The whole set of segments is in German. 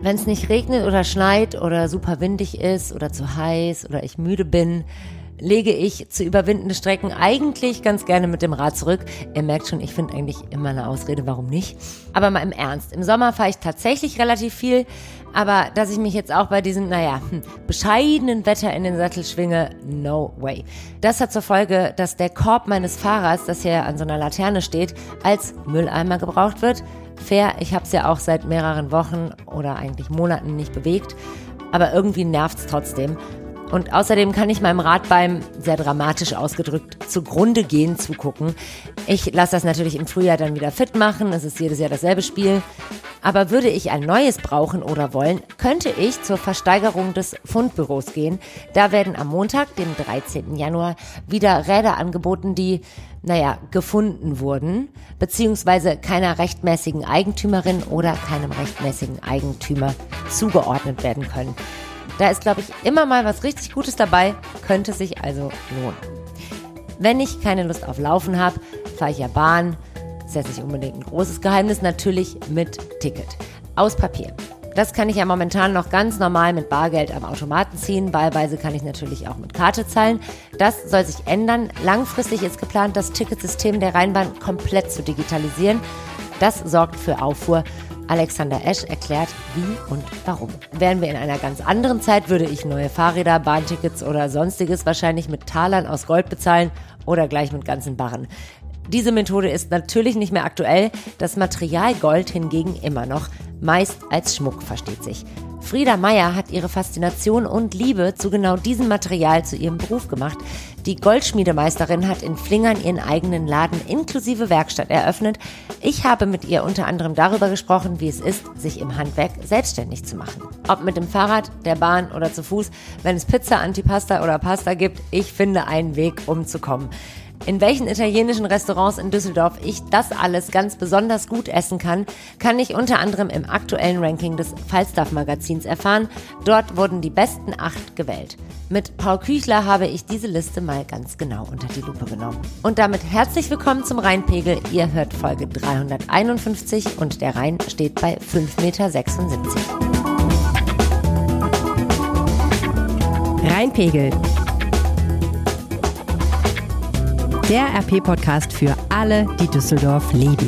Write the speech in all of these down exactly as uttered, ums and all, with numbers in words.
Wenn es nicht regnet oder schneit oder super windig ist oder zu heiß oder ich müde bin, lege ich zu überwindende Strecken eigentlich ganz gerne mit dem Rad zurück. Ihr merkt schon, ich finde eigentlich immer eine Ausrede, warum nicht. Aber mal im Ernst, im Sommer fahre ich tatsächlich relativ viel, aber dass ich mich jetzt auch bei diesem, naja, bescheidenen Wetter in den Sattel schwinge, no way. Das hat zur Folge, dass der Korb meines Fahrrads, das hier an so einer Laterne steht, als Mülleimer gebraucht wird. Fair, ich habe es ja auch seit mehreren Wochen oder eigentlich Monaten nicht bewegt, aber irgendwie nervt es trotzdem. Und außerdem kann ich meinem Rad beim, sehr dramatisch ausgedrückt, zugrunde gehen zugucken. Ich lasse das natürlich im Frühjahr dann wieder fit machen, es ist jedes Jahr dasselbe Spiel. Aber würde ich ein neues brauchen oder wollen, könnte ich zur Versteigerung des Fundbüros gehen. Da werden am Montag, dem dreizehnten Januar, wieder Räder angeboten, die, naja, gefunden wurden, beziehungsweise keiner rechtmäßigen Eigentümerin oder keinem rechtmäßigen Eigentümer zugeordnet werden können. Da ist, glaube ich, immer mal was richtig Gutes dabei, könnte sich also lohnen. Wenn ich keine Lust auf Laufen habe, fahre ich ja Bahn. Ist jetzt nicht unbedingt ein großes Geheimnis, natürlich mit Ticket. Aus Papier. Das kann ich ja momentan noch ganz normal mit Bargeld am Automaten ziehen. Wahlweise kann ich natürlich auch mit Karte zahlen. Das soll sich ändern. Langfristig ist geplant, das Ticketsystem der Rheinbahn komplett zu digitalisieren. Das sorgt für Aufruhr. Alexander Esch erklärt, wie und warum. Wären wir in einer ganz anderen Zeit, würde ich neue Fahrräder, Bahntickets oder sonstiges wahrscheinlich mit Talern aus Gold bezahlen oder gleich mit ganzen Barren. Diese Methode ist natürlich nicht mehr aktuell, das Material Gold hingegen immer noch, meist als Schmuck, versteht sich. Frieda Meier hat ihre Faszination und Liebe zu genau diesem Material zu ihrem Beruf gemacht. Die Goldschmiedemeisterin hat in Flingern ihren eigenen Laden inklusive Werkstatt eröffnet. Ich habe mit ihr unter anderem darüber gesprochen, wie es ist, sich im Handwerk selbstständig zu machen. Ob mit dem Fahrrad, der Bahn oder zu Fuß, wenn es Pizza, Antipasta oder Pasta gibt, ich finde einen Weg, um zu kommen. In welchen italienischen Restaurants in Düsseldorf ich das alles ganz besonders gut essen kann, kann ich unter anderem im aktuellen Ranking des Falstaff-Magazins erfahren. Dort wurden die besten acht gewählt. Mit Paul Küchler habe ich diese Liste mal ganz genau unter die Lupe genommen. Und damit herzlich willkommen zum Rheinpegel. Ihr hört Folge dreihunderteinundfünfzig und der Rhein steht bei fünf Komma sechsundsiebzig Meter. Rheinpegel. Der R P-Podcast für alle, die Düsseldorf lieben.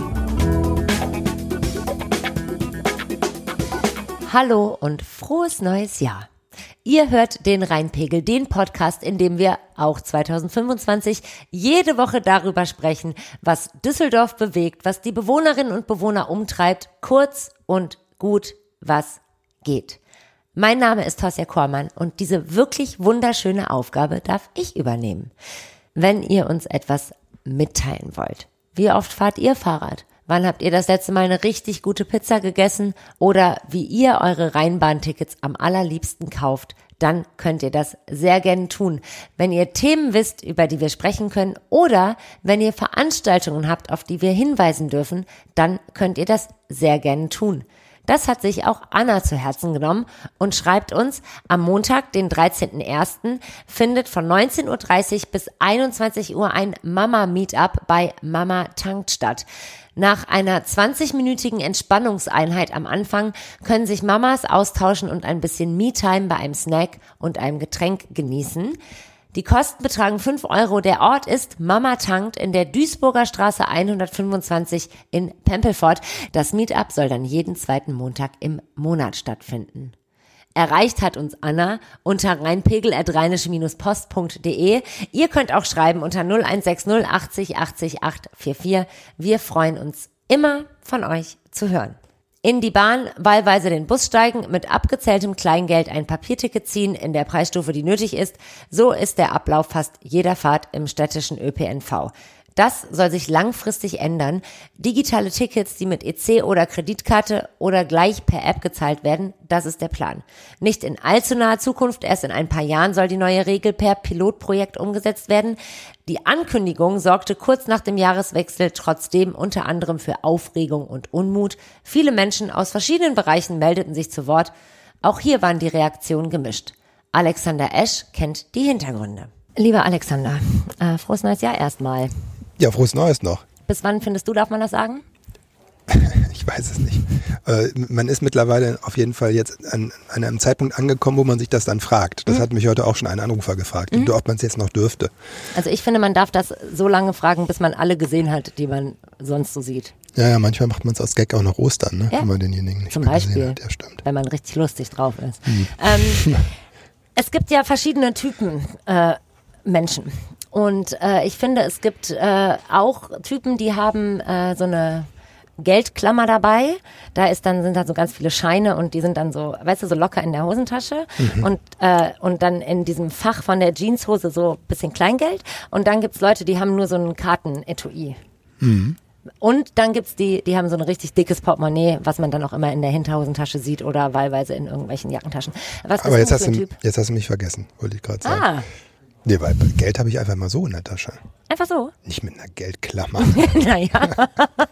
Hallo und frohes neues Jahr. Ihr hört den Rheinpegel, den Podcast, in dem wir auch zweitausendfünfundzwanzig jede Woche darüber sprechen, was Düsseldorf bewegt, was die Bewohnerinnen und Bewohner umtreibt, kurz und gut, was geht. Mein Name ist Tosja Kormann und diese wirklich wunderschöne Aufgabe darf ich übernehmen. Wenn ihr uns etwas mitteilen wollt. Wie oft fahrt ihr Fahrrad? Wann habt ihr das letzte Mal eine richtig gute Pizza gegessen? Oder wie ihr eure Rheinbahntickets am allerliebsten kauft? Dann könnt ihr das sehr gerne tun. Wenn ihr Themen wisst, über die wir sprechen können, oder wenn ihr Veranstaltungen habt, auf die wir hinweisen dürfen, dann könnt ihr das sehr gerne tun. Das hat sich auch Anna zu Herzen genommen und schreibt uns, am Montag, den dreizehnten ersten findet von neunzehn Uhr dreißig bis einundzwanzig Uhr ein Mama-Meetup bei Mama Tankt statt. Nach einer zwanzigminütigen Entspannungseinheit am Anfang können sich Mamas austauschen und ein bisschen Me-Time bei einem Snack und einem Getränk genießen. Die Kosten betragen fünf Euro. Der Ort ist Mama Tankt in der Duisburger Straße hundertfünfundzwanzig in Pempelfort. Das Meetup soll dann jeden zweiten Montag im Monat stattfinden. Erreicht hat uns Anna unter rheinpegel at rheinische post punkt de. Ihr könnt auch schreiben unter null eins sechs null achtzig achtzig acht vier vier. Wir freuen uns immer, von euch zu hören. In die Bahn, wahlweise den Bus steigen, mit abgezähltem Kleingeld ein Papierticket ziehen in der Preisstufe, die nötig ist. So ist der Ablauf fast jeder Fahrt im städtischen Ö P N V. Das soll sich langfristig ändern. Digitale Tickets, die mit E C oder Kreditkarte oder gleich per App gezahlt werden, das ist der Plan. Nicht in allzu naher Zukunft, erst in ein paar Jahren soll die neue Regel per Pilotprojekt umgesetzt werden. Die Ankündigung sorgte kurz nach dem Jahreswechsel trotzdem unter anderem für Aufregung und Unmut. Viele Menschen aus verschiedenen Bereichen meldeten sich zu Wort. Auch hier waren die Reaktionen gemischt. Alexander Esch kennt die Hintergründe. Lieber Alexander, äh, frohes neues Jahr erstmal. Ja, frohes Neues noch. Bis wann findest du, darf man das sagen? Ich ich weiß es nicht. Äh, man ist mittlerweile auf jeden Fall jetzt an, an einem Zeitpunkt angekommen, wo man sich das dann fragt. Das mhm. hat mich heute auch schon ein Anrufer gefragt, mhm. ob man es jetzt noch dürfte. Also ich finde, man darf das so lange fragen, bis man alle gesehen hat, die man sonst so sieht. Ja, ja, manchmal macht man es aus Gag auch noch Ostern, ne? Ja. Wenn man denjenigen nicht Zum mehr Beispiel, gesehen hat. Ja, stimmt. wenn man richtig lustig drauf ist. Mhm. Ähm, es gibt ja verschiedene Typen äh, Menschen. Und äh, ich finde, es gibt äh, auch Typen, die haben äh, so eine Geldklammer dabei. Da ist dann, sind da so ganz viele Scheine und die sind dann so, weißt du, so locker in der Hosentasche. Mhm. Und, äh, und dann in diesem Fach von der Jeanshose so ein bisschen Kleingeld. Und dann gibt's Leute, die haben nur so ein Kartenetui. Mhm. Und dann gibt's die, die haben so ein richtig dickes Portemonnaie, was man dann auch immer in der Hinterhosentasche sieht oder wahlweise in irgendwelchen Jackentaschen. Was Aber bist jetzt du für hast, ein du, Typ? jetzt hast du mich vergessen, wollte ich gerade sagen. Ah. Nee, weil Geld habe ich einfach mal so in der Tasche. Einfach so? Nicht mit einer Geldklammer. Naja.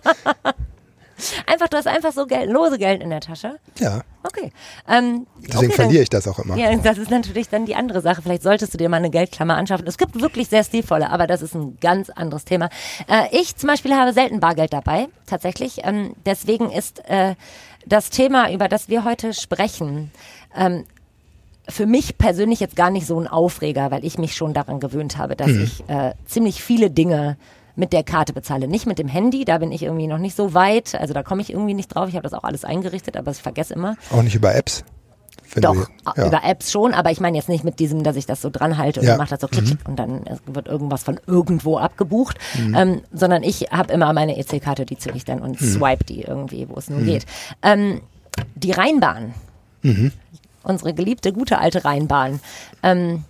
Einfach, du hast einfach so Geld, lose Geld in der Tasche? Ja. Okay. Ähm, Deswegen okay, verliere dann, ich das auch immer. Ja, das ist natürlich dann die andere Sache. Vielleicht solltest du dir mal eine Geldklammer anschaffen. Es gibt wirklich sehr stilvolle, aber das ist ein ganz anderes Thema. Äh, ich zum Beispiel habe selten Bargeld dabei, tatsächlich. Ähm, deswegen ist äh, das Thema, über das wir heute sprechen, ähm, für mich persönlich jetzt gar nicht so ein Aufreger, weil ich mich schon daran gewöhnt habe, dass mhm. ich äh, ziemlich viele Dinge mit der Karte bezahle. Nicht mit dem Handy, da bin ich irgendwie noch nicht so weit. Also da komme ich irgendwie nicht drauf. Ich habe das auch alles eingerichtet, aber ich vergesse immer. Auch nicht über Apps? Doch, du, ja. über Apps schon, aber ich meine jetzt nicht mit diesem, dass ich das so dran halte und ja. dann macht das so klick, klick und dann wird irgendwas von irgendwo abgebucht, mhm. ähm, sondern ich habe immer meine E C-Karte, die zücke ich dann und mhm. swipe die irgendwie, wo es nun mhm. geht. Ähm, die Rheinbahn, mhm. unsere geliebte, gute alte Rheinbahn, ähm,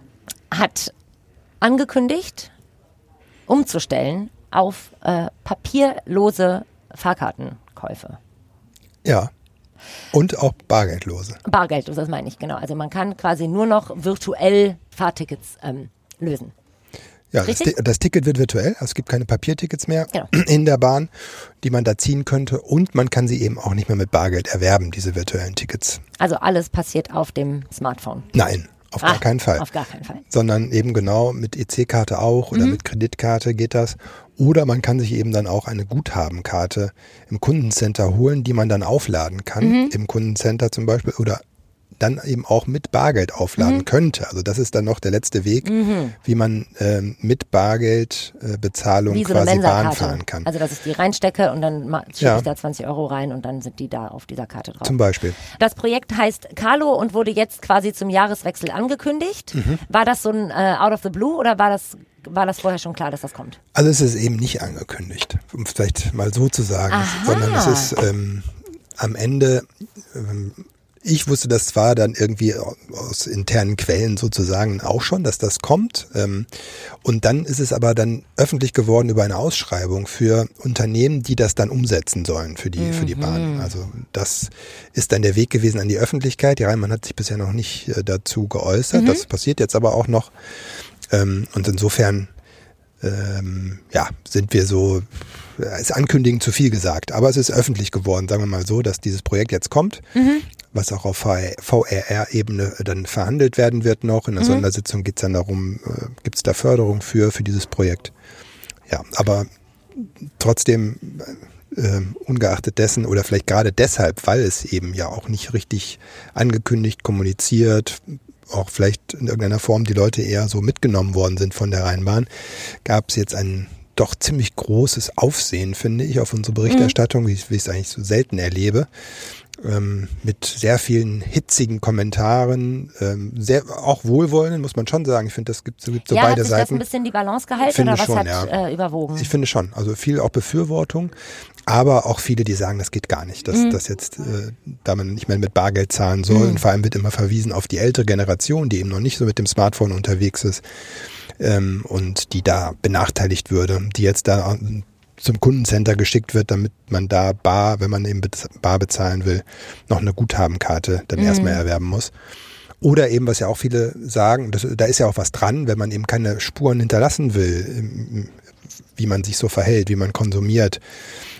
hat angekündigt, umzustellen auf äh, papierlose Fahrkartenkäufe. Ja. Und auch bargeldlose. Bargeldlos, das meine ich, genau. Also man kann quasi nur noch virtuell Fahrtickets ähm, lösen. Ja, das, das Ticket wird virtuell, also es gibt keine Papiertickets mehr genau. in der Bahn, die man da ziehen könnte und man kann sie eben auch nicht mehr mit Bargeld erwerben, diese virtuellen Tickets. Also alles passiert auf dem Smartphone? Nein, auf ah, gar keinen Fall. Auf gar keinen Fall. Sondern eben genau mit E C-Karte auch oder mhm. mit Kreditkarte geht das. Oder man kann sich eben dann auch eine Guthabenkarte im Kundencenter holen, die man dann aufladen kann, mhm. im Kundencenter zum Beispiel, oder dann eben auch mit Bargeld aufladen mhm. könnte. Also das ist dann noch der letzte Weg, mhm. wie man ähm, mit Bargeldbezahlung äh, quasi so Bahn fahren kann. Also dass ich die reinstecke und dann schiebe ja. ich da zwanzig Euro rein und dann sind die da auf dieser Karte drauf. Zum Beispiel. Das Projekt heißt Carlo und wurde jetzt quasi zum Jahreswechsel angekündigt. Mhm. War das so ein äh, Out of the Blue oder war das war das vorher schon klar, dass das kommt? Also es ist eben nicht angekündigt, um es vielleicht mal so zu sagen, Aha. sondern es ist ähm, am Ende ähm, ich wusste das zwar dann irgendwie aus internen Quellen sozusagen auch schon, dass das kommt. Und dann ist es aber dann öffentlich geworden über eine Ausschreibung für Unternehmen, die das dann umsetzen sollen für die, mhm. für die Bahn. Also das ist dann der Weg gewesen an die Öffentlichkeit. Die Rheinbahn hat sich bisher noch nicht dazu geäußert. Mhm. Das passiert jetzt aber auch noch. Und insofern ähm, ja, sind wir so, ist ankündigen zu viel gesagt, aber es ist öffentlich geworden, sagen wir mal so, dass dieses Projekt jetzt kommt, mhm. was auch auf V R R-Ebene dann verhandelt werden wird noch. In der mhm. Sondersitzung geht es dann darum, äh, gibt es da Förderung für, für dieses Projekt. Ja, aber trotzdem, äh, ungeachtet dessen oder vielleicht gerade deshalb, weil es eben ja auch nicht richtig angekündigt, kommuniziert, auch vielleicht in irgendeiner Form die Leute eher so mitgenommen worden sind von der Rheinbahn, gab es jetzt ein doch ziemlich großes Aufsehen, finde ich, auf unsere Berichterstattung, mhm. wie ich es eigentlich so selten erlebe, ähm, mit sehr vielen hitzigen Kommentaren, ähm, sehr auch wohlwollenden, muss man schon sagen. Ich finde, das gibt, gibt so ja, beide hat sich Seiten. Das ein bisschen die Balance gehalten oder was schon, hat ja. äh, überwogen? Ich finde schon, also viel auch Befürwortung, aber auch viele, die sagen, das geht gar nicht, dass mhm. das jetzt, äh, da man nicht mehr mit Bargeld zahlen soll. Mhm. Und vor allem wird immer verwiesen auf die ältere Generation, die eben noch nicht so mit dem Smartphone unterwegs ist ähm, und die da benachteiligt würde, die jetzt da zum Kundencenter geschickt wird, damit man da bar, wenn man eben bar bezahlen will, noch eine Guthabenkarte dann mhm. erstmal erwerben muss. Oder eben, was ja auch viele sagen, das, da ist ja auch was dran, wenn man eben keine Spuren hinterlassen will, wie man sich so verhält, wie man konsumiert,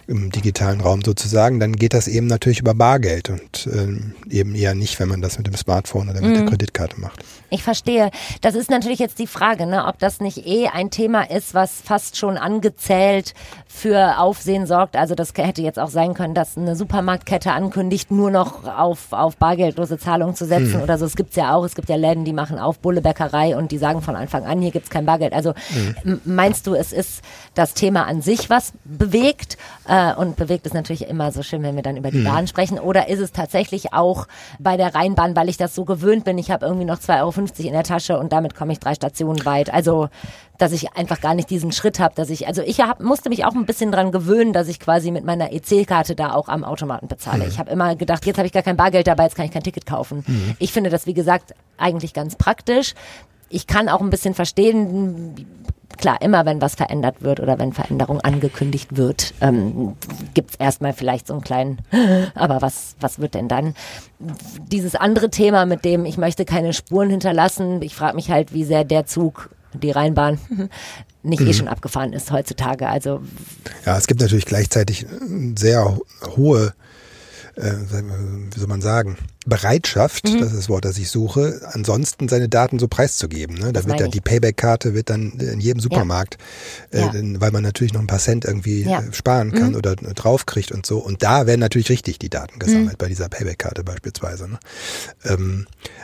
im digitalen Raum sozusagen, dann geht das eben natürlich über Bargeld und ähm, eben eher nicht, wenn man das mit dem Smartphone oder mit mm. der Kreditkarte macht. Ich verstehe. Das ist natürlich jetzt die Frage, ne, ob das nicht eh ein Thema ist, was fast schon angezählt für Aufsehen sorgt. Also das hätte jetzt auch sein können, dass eine Supermarktkette ankündigt, nur noch auf, auf bargeldlose Zahlungen zu setzen mm. oder so. Es gibt's ja auch. Es gibt ja Läden, die machen auf Bulle Bäckerei und die sagen von Anfang an, hier gibt's kein Bargeld. Also mm. meinst du, es ist das Thema an sich, was bewegt? Äh, und bewegt ist natürlich immer so schön, wenn wir dann über die mhm. Bahn sprechen. Oder ist es tatsächlich auch bei der Rheinbahn, weil ich das so gewöhnt bin, ich habe irgendwie noch zwei Euro fünfzig in der Tasche und damit komme ich drei Stationen weit. Also, dass ich einfach gar nicht diesen Schritt habe, dass ich, also ich hab, musste mich auch ein bisschen dran gewöhnen, dass ich quasi mit meiner E C-Karte da auch am Automaten bezahle. Mhm. Ich habe immer gedacht, jetzt habe ich gar kein Bargeld dabei, jetzt kann ich kein Ticket kaufen. Mhm. Ich finde das, wie gesagt, eigentlich ganz praktisch. Ich kann auch ein bisschen verstehen, klar, immer wenn was verändert wird oder wenn Veränderung angekündigt wird, ähm, gibt es erstmal vielleicht so einen kleinen, aber was, was wird denn dann? Dieses andere Thema mit dem, ich möchte keine Spuren hinterlassen, ich frage mich halt, wie sehr der Zug, die Rheinbahn, nicht mhm. eh schon abgefahren ist heutzutage. Also ja, es gibt natürlich gleichzeitig sehr hohe, äh, wie soll man sagen, Bereitschaft, mhm. das ist das Wort, das ich suche, ansonsten seine Daten so preiszugeben. Ne? Da wird ja die Payback-Karte wird dann in jedem Supermarkt, ja. äh, ja. weil man natürlich noch ein paar Cent irgendwie ja. äh, sparen kann mhm. oder äh, draufkriegt und so. Und da werden natürlich richtig die Daten gesammelt, mhm. bei dieser Payback-Karte beispielsweise. Ne? Ähm,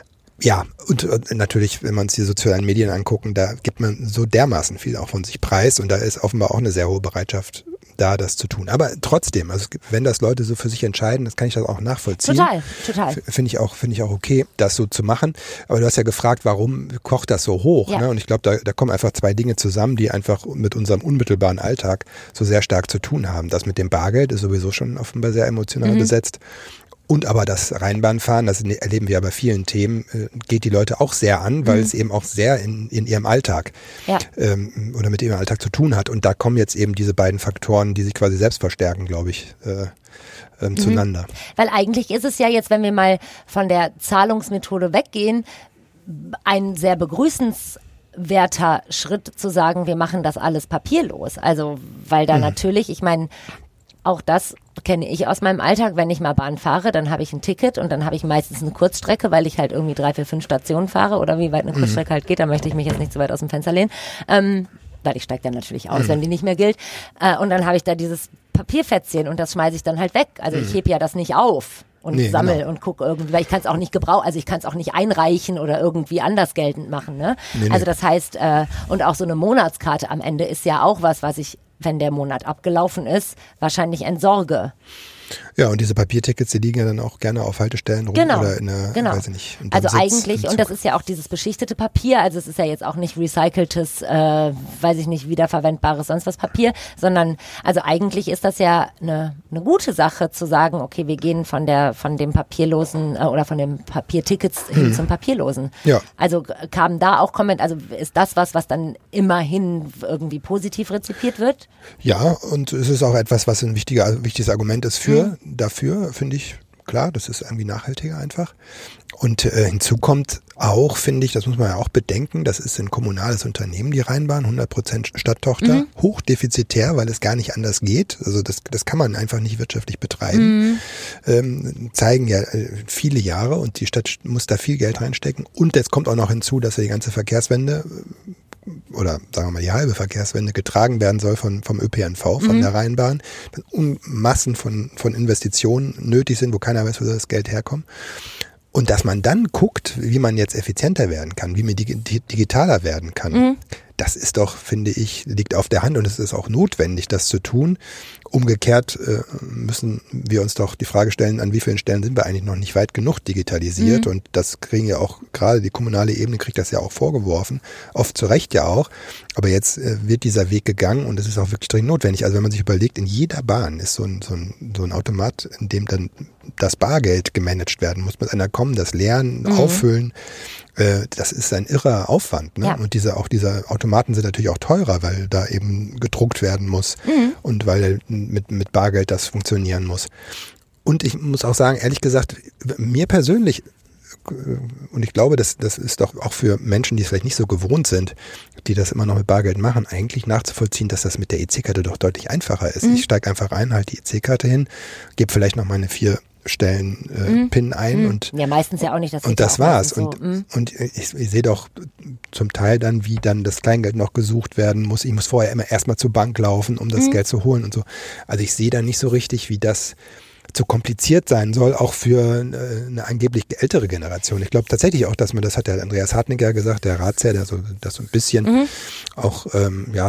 ja, und, und natürlich, wenn man uns die sozialen Medien angucken, da gibt man so dermaßen viel auch von sich preis und da ist offenbar auch eine sehr hohe Bereitschaft da, das zu tun. Aber trotzdem, also wenn das Leute so für sich entscheiden, das kann ich das auch nachvollziehen. Total, total. Finde ich auch, finde ich auch okay, das so zu machen. Aber du hast ja gefragt, warum kocht das so hoch? Ja. Ne? Und ich glaube, da, da kommen einfach zwei Dinge zusammen, die einfach mit unserem unmittelbaren Alltag so sehr stark zu tun haben. Das mit dem Bargeld ist sowieso schon offenbar sehr emotional mhm. besetzt. Und aber das Rheinbahnfahren, das erleben wir bei vielen Themen, geht die Leute auch sehr an, weil mhm. es eben auch sehr in, in ihrem Alltag ja. ähm, oder mit ihrem Alltag zu tun hat. Und da kommen jetzt eben diese beiden Faktoren, die sich quasi selbst verstärken, glaube ich, äh, ähm, mhm. zueinander. Weil eigentlich ist es ja jetzt, wenn wir mal von der Zahlungsmethode weggehen, ein sehr begrüßenswerter Schritt zu sagen, wir machen das alles papierlos. Also weil da mhm. natürlich, ich meine, auch das kenne ich aus meinem Alltag, wenn ich mal Bahn fahre, dann habe ich ein Ticket und dann habe ich meistens eine Kurzstrecke, weil ich halt irgendwie drei, vier, fünf Stationen fahre oder wie weit eine Kurzstrecke mhm. halt geht, da möchte ich mich jetzt nicht so weit aus dem Fenster lehnen, ähm, weil ich steige dann natürlich aus, mhm. wenn die nicht mehr gilt. Äh, und dann habe ich da dieses Papierfetzchen und das schmeiße ich dann halt weg. Also mhm. ich hebe ja das nicht auf und nee, sammel genau. und gucke irgendwie, weil ich kann es auch nicht gebrauchen, also ich kann es auch nicht einreichen oder irgendwie anders geltend machen. Ne? Nee, also das heißt, äh, und auch so eine Monatskarte am Ende ist ja auch was, was ich, wenn der Monat abgelaufen ist, wahrscheinlich entsorge. Ja, und diese Papiertickets, die liegen ja dann auch gerne auf Haltestellen rum genau, oder in einer, genau. weiß ich nicht. Also eigentlich, und das ist ja auch dieses beschichtete Papier, also es ist ja jetzt auch nicht recyceltes, äh, weiß ich nicht, wiederverwendbares sonst was Papier, sondern, also eigentlich ist das ja eine, eine gute Sache zu sagen, okay, wir gehen von der, von dem papierlosen äh, oder von den Papiertickets hin hm. zum papierlosen. Ja. Also kam da auch Comment, also ist das was, was dann immerhin irgendwie positiv rezipiert wird? Ja, und es ist auch etwas, was ein wichtiger, wichtiges Argument ist für dafür, finde ich, klar, das ist irgendwie nachhaltiger einfach. Und äh, hinzu kommt auch, finde ich, das muss man ja auch bedenken, das ist ein kommunales Unternehmen, die Rheinbahn, hundert Prozent Stadttochter, mhm. hochdefizitär, weil es gar nicht anders geht. Also das, das kann man einfach nicht wirtschaftlich betreiben. Mhm. Ähm, zeigen ja äh, viele Jahre und die Stadt muss da viel Geld reinstecken. Und jetzt kommt auch noch hinzu, dass ja die ganze Verkehrswende oder sagen wir mal die halbe Verkehrswende getragen werden soll von vom Ö P N V, von mhm. der Rheinbahn, dann um Massen von von Investitionen nötig sind, wo keiner weiß, wo das Geld herkommt. Und dass man dann guckt, wie man jetzt effizienter werden kann, wie man digitaler werden kann, mhm. das ist doch, finde ich, liegt auf der Hand und es ist auch notwendig, das zu tun. Umgekehrt äh, müssen wir uns doch die Frage stellen, an wie vielen Stellen sind wir eigentlich noch nicht weit genug digitalisiert, mhm. und das kriegen ja auch, gerade die kommunale Ebene kriegt das ja auch vorgeworfen, oft zu Recht ja auch, aber jetzt äh, wird dieser Weg gegangen und es ist auch wirklich dringend notwendig. Also wenn man sich überlegt, in jeder Bahn ist so ein, so ein, so ein Automat, in dem dann das Bargeld gemanagt werden muss, mit einer kommen, das Leeren, mhm. auffüllen, äh, das ist ein irrer Aufwand, ne? Ja. Und diese, auch diese Automaten sind natürlich auch teurer, weil da eben gedruckt werden muss mhm. und weil mit, mit Bargeld das funktionieren muss. Und ich muss auch sagen, ehrlich gesagt, mir persönlich und ich glaube, das, das ist doch auch für Menschen, die es vielleicht nicht so gewohnt sind, die das immer noch mit Bargeld machen, eigentlich nachzuvollziehen, dass das mit der E C-Karte doch deutlich einfacher ist. Mhm. Ich steige einfach ein, halte die E C-Karte hin, gebe vielleicht noch meine vier Stellen äh, mhm. PIN ein mhm. und ja meistens ja auch nicht, das und das war's so. und mhm. und ich, ich sehe doch zum Teil dann, wie dann das Kleingeld noch gesucht werden muss. Ich muss vorher immer erstmal zur Bank laufen, um das mhm. Geld zu holen und so. Also ich sehe da nicht so richtig, wie das zu kompliziert sein soll, auch für äh, eine angeblich ältere Generation. Ich glaube tatsächlich auch, dass man, das hat der Andreas Hartnig ja gesagt, der Ratsherr, der so das so ein bisschen mhm. auch ähm, ja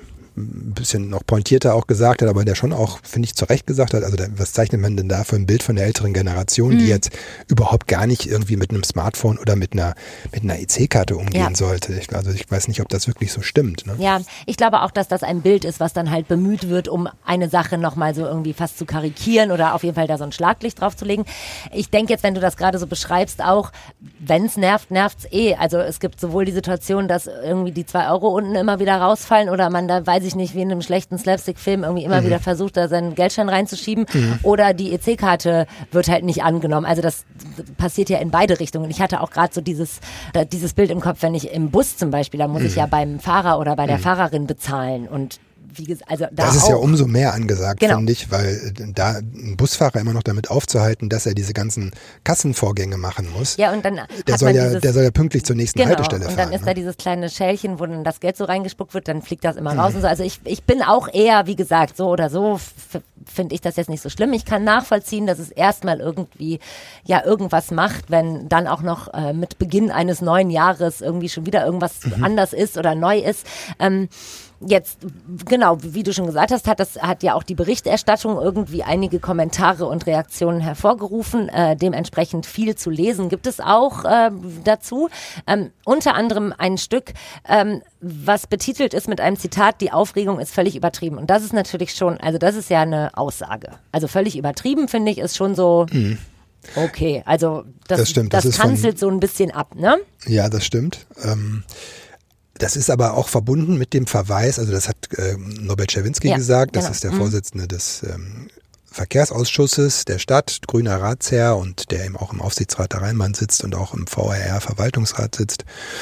ein bisschen noch pointierter auch gesagt hat, aber der schon auch, finde ich, zu Recht gesagt hat, also da, was zeichnet man denn da für ein Bild von der älteren Generation, mhm. die jetzt überhaupt gar nicht irgendwie mit einem Smartphone oder mit einer mit einer E C-Karte umgehen ja. sollte. Ich, also ich weiß nicht, ob das wirklich so stimmt. Ne? Ja, ich glaube auch, dass das ein Bild ist, was dann halt bemüht wird, um eine Sache nochmal so irgendwie fast zu karikieren oder auf jeden Fall da so ein Schlaglicht drauf zu legen. Ich denke jetzt, wenn du das gerade so beschreibst, auch, wenn es nervt, nervt's eh. Also es gibt sowohl die Situation, dass irgendwie die zwei Euro unten immer wieder rausfallen oder man da, weiß ich nicht, wie in einem schlechten Slapstick-Film irgendwie immer mhm. wieder versucht, da seinen Geldschein reinzuschieben mhm. oder die E C-Karte wird halt nicht angenommen. Also das passiert ja in beide Richtungen. Ich hatte auch gerade so dieses, dieses Bild im Kopf, wenn ich im Bus zum Beispiel, da muss mhm. ich ja beim Fahrer oder bei der mhm. Fahrerin bezahlen und wie gesagt, also da das ist auch. ja umso mehr angesagt, genau. finde ich, weil da ein Busfahrer immer noch damit aufzuhalten, dass er diese ganzen Kassenvorgänge machen muss. Ja, und dann der hat soll man ja, dieses, der soll ja pünktlich zur nächsten genau, Haltestelle fahren. Und dann ist ne? da dieses kleine Schälchen, wo dann das Geld so reingespuckt wird, dann fliegt das immer raus mhm. und so. Also ich, ich bin auch eher, wie gesagt, so oder so f- finde ich das jetzt nicht so schlimm. Ich kann nachvollziehen, dass es erstmal irgendwie ja irgendwas macht, wenn dann auch noch äh, mit Beginn eines neuen Jahres irgendwie schon wieder irgendwas mhm. anders ist oder neu ist. Ähm, Jetzt, genau, wie du schon gesagt hast, hat das hat ja auch die Berichterstattung irgendwie einige Kommentare und Reaktionen hervorgerufen. Äh, dementsprechend viel zu lesen gibt es auch äh, dazu. Ähm, unter anderem ein Stück, ähm, was betitelt ist mit einem Zitat, die Aufregung ist völlig übertrieben. Und das ist natürlich schon, also das ist ja eine Aussage. Also völlig übertrieben, finde ich, ist schon so... Mhm. Okay, also das, das, stimmt, das, das kanzelt von, so ein bisschen ab, ne? Ja, das stimmt. Ähm Das ist aber auch verbunden mit dem Verweis, also das hat äh, Norbert Czerwinski ja, gesagt, das genau. ist der Vorsitzende mhm. des ähm, Verkehrsausschusses der Stadt, grüner Ratsherr und der eben auch im Aufsichtsrat der Rheinbahn sitzt und auch im V R R-Verwaltungsrat sitzt.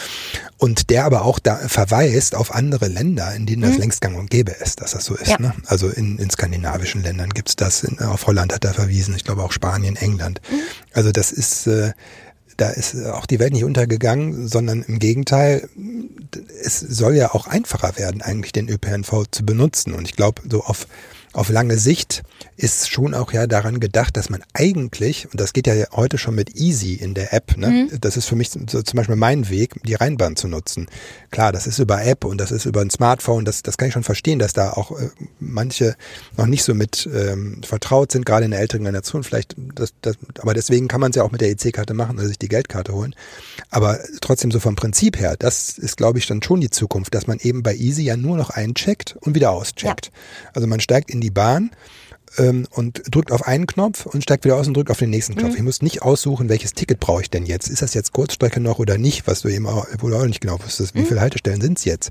Und der aber auch da verweist auf andere Länder, in denen das mhm. längst gang und gäbe ist, dass das so ist. Ja. Ne? Also in, in skandinavischen Ländern gibt's das, in, auf Holland hat er verwiesen, ich glaube auch Spanien, England. Mhm. Also das ist... Äh, Da ist auch die Welt nicht untergegangen, sondern im Gegenteil, es soll ja auch einfacher werden, eigentlich den Ö P N V zu benutzen. Und ich glaube, so auf, auf lange Sicht ist schon auch ja daran gedacht, dass man eigentlich, und das geht ja heute schon mit Easy in der App, ne? Mhm. Das ist für mich so zum Beispiel mein Weg, die Rheinbahn zu nutzen. Klar, das ist über App und das ist über ein Smartphone, das, das kann ich schon verstehen, dass da auch äh, manche noch nicht so mit ähm, vertraut sind, gerade in der älteren Generation vielleicht, das, das, aber deswegen kann man es ja auch mit der E C-Karte machen oder sich die Geldkarte holen. Aber trotzdem so vom Prinzip her, das ist, glaube ich, dann schon die Zukunft, dass man eben bei Easy ja nur noch eincheckt und wieder auscheckt. Ja. Also man steigt in die Bahn ähm, und drückt auf einen Knopf und steigt wieder aus und drückt auf den nächsten Knopf. Mhm. Ich muss nicht aussuchen, welches Ticket brauche ich denn jetzt. Ist das jetzt Kurzstrecke noch oder nicht, was du eben auch, wo du auch nicht genau wusstest, wie mhm. viele Haltestellen sind es jetzt?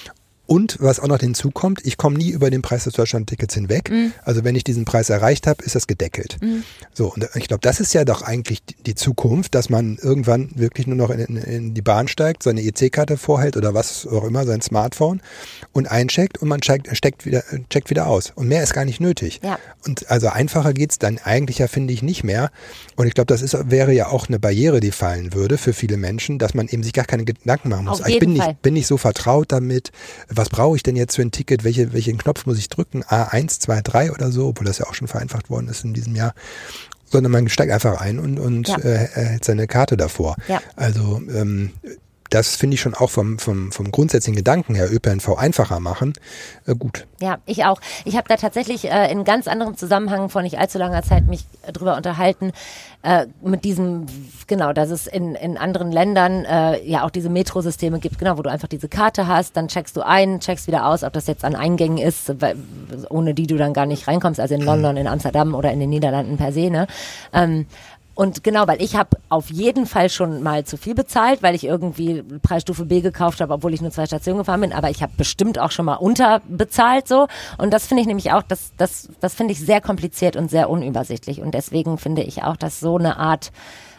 Und was auch noch hinzukommt, ich komme nie über den Preis des Deutschland-Tickets hinweg. Mhm. Also wenn ich diesen Preis erreicht habe, ist das gedeckelt. Mhm. So, und ich glaube, das ist ja doch eigentlich die Zukunft, dass man irgendwann wirklich nur noch in, in, in die Bahn steigt, seine E C-Karte vorhält oder was auch immer, sein Smartphone und eincheckt und man checkt, steckt wieder, checkt wieder aus. Und mehr ist gar nicht nötig. Ja. Und also einfacher geht's dann eigentlich ja, finde ich, nicht mehr. Und ich glaube, das ist, wäre ja auch eine Barriere, die fallen würde für viele Menschen, dass man eben sich gar keine Gedanken machen muss. Auf jeden ich bin Fall. nicht, bin nicht so vertraut damit. Was brauche ich denn jetzt für ein Ticket? Welche, welchen Knopf muss ich drücken? A eins, zwei, drei oder so, obwohl das ja auch schon vereinfacht worden ist in diesem Jahr. Sondern man steigt einfach ein und, und ja. äh, hält seine Karte davor. Ja. Also ähm, das finde ich schon auch vom, vom, vom grundsätzlichen Gedanken her, Ö P N V einfacher machen, äh, gut. Ja, ich auch. Ich habe da tatsächlich äh, in ganz anderem Zusammenhang vor nicht allzu langer Zeit mich äh, drüber unterhalten, äh, mit diesem, genau, dass es in, in anderen Ländern äh, ja auch diese Metrosysteme gibt, genau, wo du einfach diese Karte hast, dann checkst du ein, checkst wieder aus, ob das jetzt an Eingängen ist, weil, ohne die du dann gar nicht reinkommst, also in London, in Amsterdam oder in den Niederlanden per se, ne? Ähm, Und genau, weil ich habe auf jeden Fall schon mal zu viel bezahlt, weil ich irgendwie Preisstufe B gekauft habe, obwohl ich nur zwei Stationen gefahren bin. Aber ich habe bestimmt auch schon mal unterbezahlt so. Und das finde ich nämlich auch, das, das, das finde ich sehr kompliziert und sehr unübersichtlich. Und deswegen finde ich auch, dass so eine Art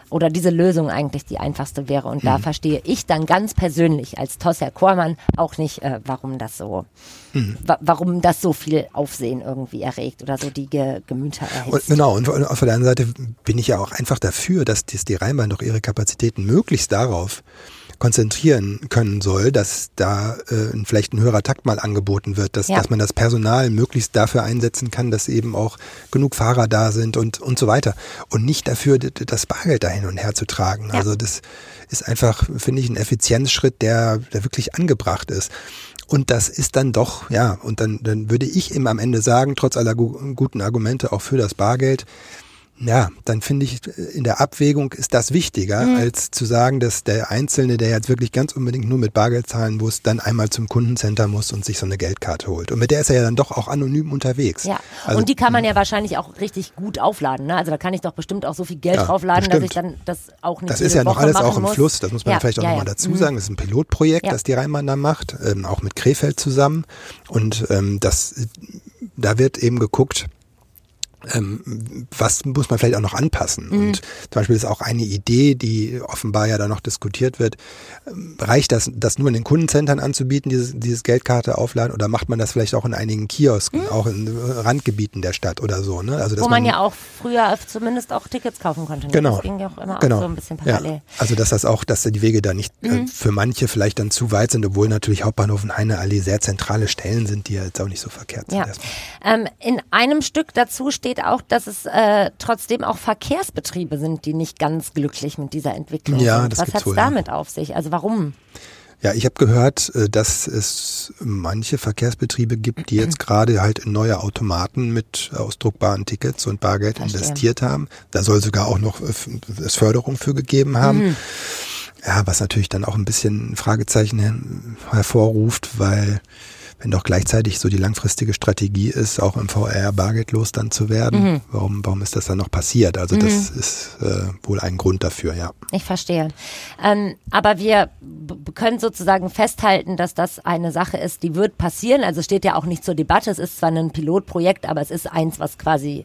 oder diese Lösung eigentlich die einfachste wäre. Und da Mhm. verstehe ich dann ganz persönlich als Tosja Kormann auch nicht, äh, warum das so, mhm. wa- warum das so viel Aufsehen irgendwie erregt oder so die Ge- Gemüter erhitzt. Und, genau, und auf der anderen Seite bin ich ja auch einfach dafür, dass die, die Rheinbahn doch ihre Kapazitäten möglichst darauf konzentrieren können soll, dass da äh, vielleicht ein höherer Takt mal angeboten wird, dass, Ja. dass man das Personal möglichst dafür einsetzen kann, dass eben auch genug Fahrer da sind und, und so weiter. Und nicht dafür, d- das Bargeld da hin und her zu tragen. Ja. Also das ist einfach, finde ich, ein Effizienzschritt, der, der wirklich angebracht ist. Und das ist dann doch, ja, und dann, dann würde ich eben am Ende sagen, trotz aller gu- guten Argumente auch für das Bargeld, ja, dann finde ich, in der Abwägung ist das wichtiger, mhm. als zu sagen, dass der Einzelne, der jetzt wirklich ganz unbedingt nur mit Bargeld zahlen muss, dann einmal zum Kundencenter muss und sich so eine Geldkarte holt. Und mit der ist er ja dann doch auch anonym unterwegs. Ja, also, und die kann man ja wahrscheinlich auch richtig gut aufladen. Ne? Also da kann ich doch bestimmt auch so viel Geld Ja, draufladen, dass bestimmt. ich dann das auch nicht Das jede ist ja noch Woche alles machen auch im muss. Fluss, das muss man Ja, vielleicht auch ja, nochmal ja. dazu Mhm. sagen. Das ist ein Pilotprojekt, Ja. das die Rheinbahn da macht, ähm, auch mit Krefeld zusammen. Und ähm, das, da wird eben geguckt, Ähm, was muss man vielleicht auch noch anpassen? Mhm. Und zum Beispiel ist auch eine Idee, die offenbar ja da noch diskutiert wird. Ähm, reicht das, das nur in den Kundencentern anzubieten, dieses, dieses Geldkarte aufladen, oder macht man das vielleicht auch in einigen Kiosken, Mhm. auch in Randgebieten der Stadt oder so? Ne? Also, dass Wo man ja auch früher zumindest auch Tickets kaufen konnte. Ne? Genau. Das ging ja auch immer Genau. auch so ein bisschen parallel. Ja. Also dass das auch, dass die Wege da nicht äh, Mhm. für manche vielleicht dann zu weit sind, obwohl natürlich Hauptbahnhof und Heineallee sehr zentrale Stellen sind, die ja jetzt auch nicht so verkehrt sind. Ja. erstmal. Ähm, in einem Stück dazu steht auch, dass es äh, trotzdem auch Verkehrsbetriebe sind, die nicht ganz glücklich mit dieser Entwicklung Ja, sind. das Was gibt's hat's wohl, ja. damit auf sich? Also warum? Ja, ich habe gehört, äh, dass es manche Verkehrsbetriebe gibt, die jetzt gerade halt in neue Automaten mit ausdruckbaren Tickets und Bargeld Verstehe. investiert haben. Da soll sogar auch noch äh, es Förderung für gegeben haben. Mhm. Ja, was natürlich dann auch ein bisschen Fragezeichen her- hervorruft, weil wenn doch gleichzeitig so die langfristige Strategie ist, auch im V R bargeldlos dann zu werden, Mhm. warum, warum ist das dann noch passiert? Also das ist äh, wohl ein Grund dafür, ja. Ich verstehe. Ähm, aber wir b- können sozusagen festhalten, dass das eine Sache ist, die wird passieren. Also steht ja auch nicht zur Debatte. Es ist zwar ein Pilotprojekt, aber es ist eins, was quasi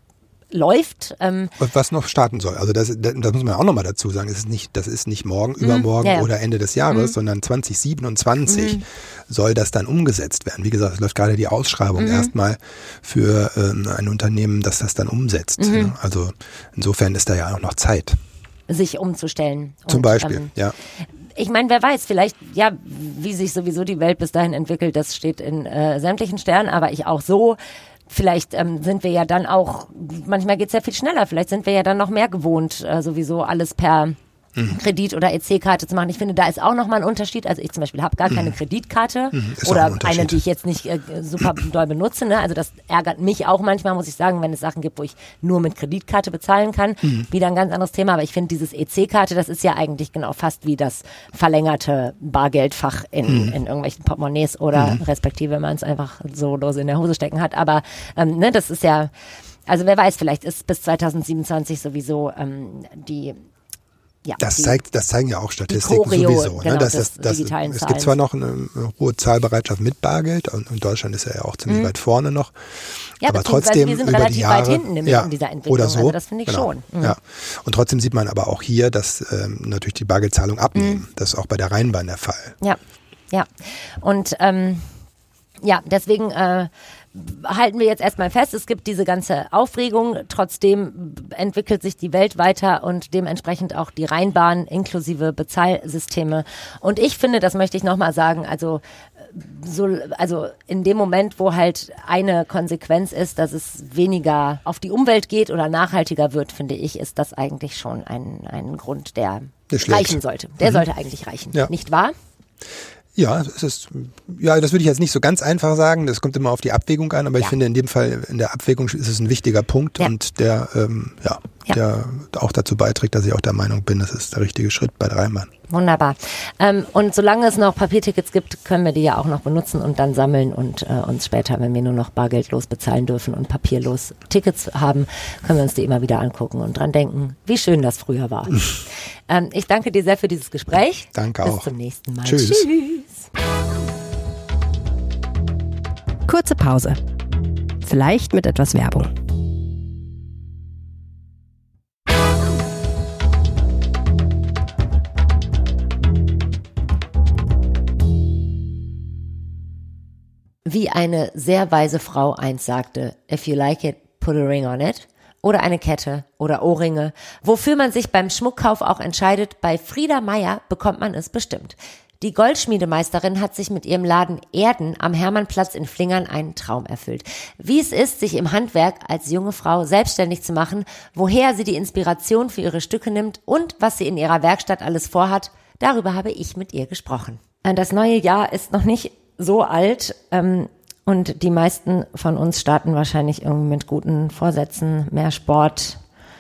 läuft. Ähm, Und was noch starten soll. Also das, das muss man auch nochmal dazu sagen. Es ist nicht, das ist nicht morgen, übermorgen ja, ja. oder Ende des Jahres, sondern zwanzig siebenundzwanzig soll das dann umgesetzt werden. Wie gesagt, es läuft gerade die Ausschreibung erstmal für ähm, ein Unternehmen, das das dann umsetzt. Ne? Also insofern ist da ja auch noch Zeit. sich umzustellen. Zum Und, Beispiel, ähm, ja. Ich meine, wer weiß, vielleicht, ja, wie sich sowieso die Welt bis dahin entwickelt, das steht in äh, sämtlichen Sternen, aber ich auch so. Vielleicht ähm, sind wir ja dann auch, manchmal geht's ja viel schneller, vielleicht sind wir ja dann noch mehr gewohnt, äh, sowieso alles per Kredit- oder E C-Karte zu machen. Ich finde, da ist auch nochmal ein Unterschied. Also ich zum Beispiel habe gar keine Kreditkarte Ist auch oder ein Unterschied. eine, die ich jetzt nicht äh, super doll benutze. Ne? Also das ärgert mich auch manchmal, muss ich sagen, wenn es Sachen gibt, wo ich nur mit Kreditkarte bezahlen kann. Wieder ein ganz anderes Thema. Aber ich finde, dieses E C-Karte, das ist ja eigentlich genau fast wie das verlängerte Bargeldfach in, in irgendwelchen Portemonnaies oder respektive, wenn man es einfach so lose in der Hose stecken hat. Aber ähm, ne, das ist ja, also wer weiß, vielleicht ist bis zwanzig siebenundzwanzig sowieso ähm, die Ja, Das die- zeigt, das zeigen ja auch Statistiken Choreo, sowieso. genau, ne? dass, des das, das, digitalen es Zahlens. gibt zwar noch eine, eine hohe Zahlbereitschaft mit Bargeld, und in Deutschland ist er ja auch ziemlich weit vorne noch. Ja, aber beziehungsweise trotzdem wir sind über relativ die Jahre, weit hinten in, ja, in dieser Entwicklung. Oder so. Also das finde ich genau, schon. Mhm. Ja. Und trotzdem sieht man aber auch hier, dass ähm, natürlich die Bargeldzahlung abnehmen. Mhm. Das ist auch bei der Rheinbahn der Fall. Ja, ja. Und ähm, ja, deswegen äh, halten wir jetzt erstmal fest, es gibt diese ganze Aufregung, trotzdem entwickelt sich die Welt weiter und dementsprechend auch die Rheinbahn inklusive Bezahlsysteme. Und ich finde, das möchte ich nochmal sagen, also so, also in dem Moment, wo halt eine Konsequenz ist, dass es weniger auf die Umwelt geht oder nachhaltiger wird, finde ich, ist das eigentlich schon ein, ein Grund, der Der schlägt. reichen sollte. Der sollte eigentlich reichen, Ja. nicht wahr? Ja, es ist, ja, das würde ich jetzt nicht so ganz einfach sagen. Das kommt immer auf die Abwägung an, aber ich Ja. finde in dem Fall, in der Abwägung ist es ein wichtiger Punkt Ja. und der, ähm, ja, Ja. der auch dazu beiträgt, dass ich auch der Meinung bin, das ist der richtige Schritt bei der Rheinbahn. Wunderbar. Ähm, und solange es noch Papiertickets gibt, können wir die ja auch noch benutzen und dann sammeln und äh, uns später, wenn wir nur noch bargeldlos bezahlen dürfen und papierlos Tickets haben, können wir uns die immer wieder angucken und dran denken, wie schön das früher war. ähm, ich danke dir sehr für dieses Gespräch. Danke Bis auch. zum nächsten Mal. Tschüss. Tschüss. Kurze Pause. Vielleicht mit etwas Werbung. wie eine sehr weise Frau einst sagte, if you like it, put a ring on it. Oder eine Kette oder Ohrringe. Wofür man sich beim Schmuckkauf auch entscheidet, bei Frieda Meier bekommt man es bestimmt. Die Goldschmiedemeisterin hat sich mit ihrem Laden Erden am Hermannplatz in Flingern einen Traum erfüllt. Wie es ist, sich im Handwerk als junge Frau selbstständig zu machen, woher sie die Inspiration für ihre Stücke nimmt und was sie in ihrer Werkstatt alles vorhat, darüber habe ich mit ihr gesprochen. Das neue Jahr ist noch nicht so alt, ähm, und die meisten von uns starten wahrscheinlich irgendwie mit guten Vorsätzen, mehr Sport,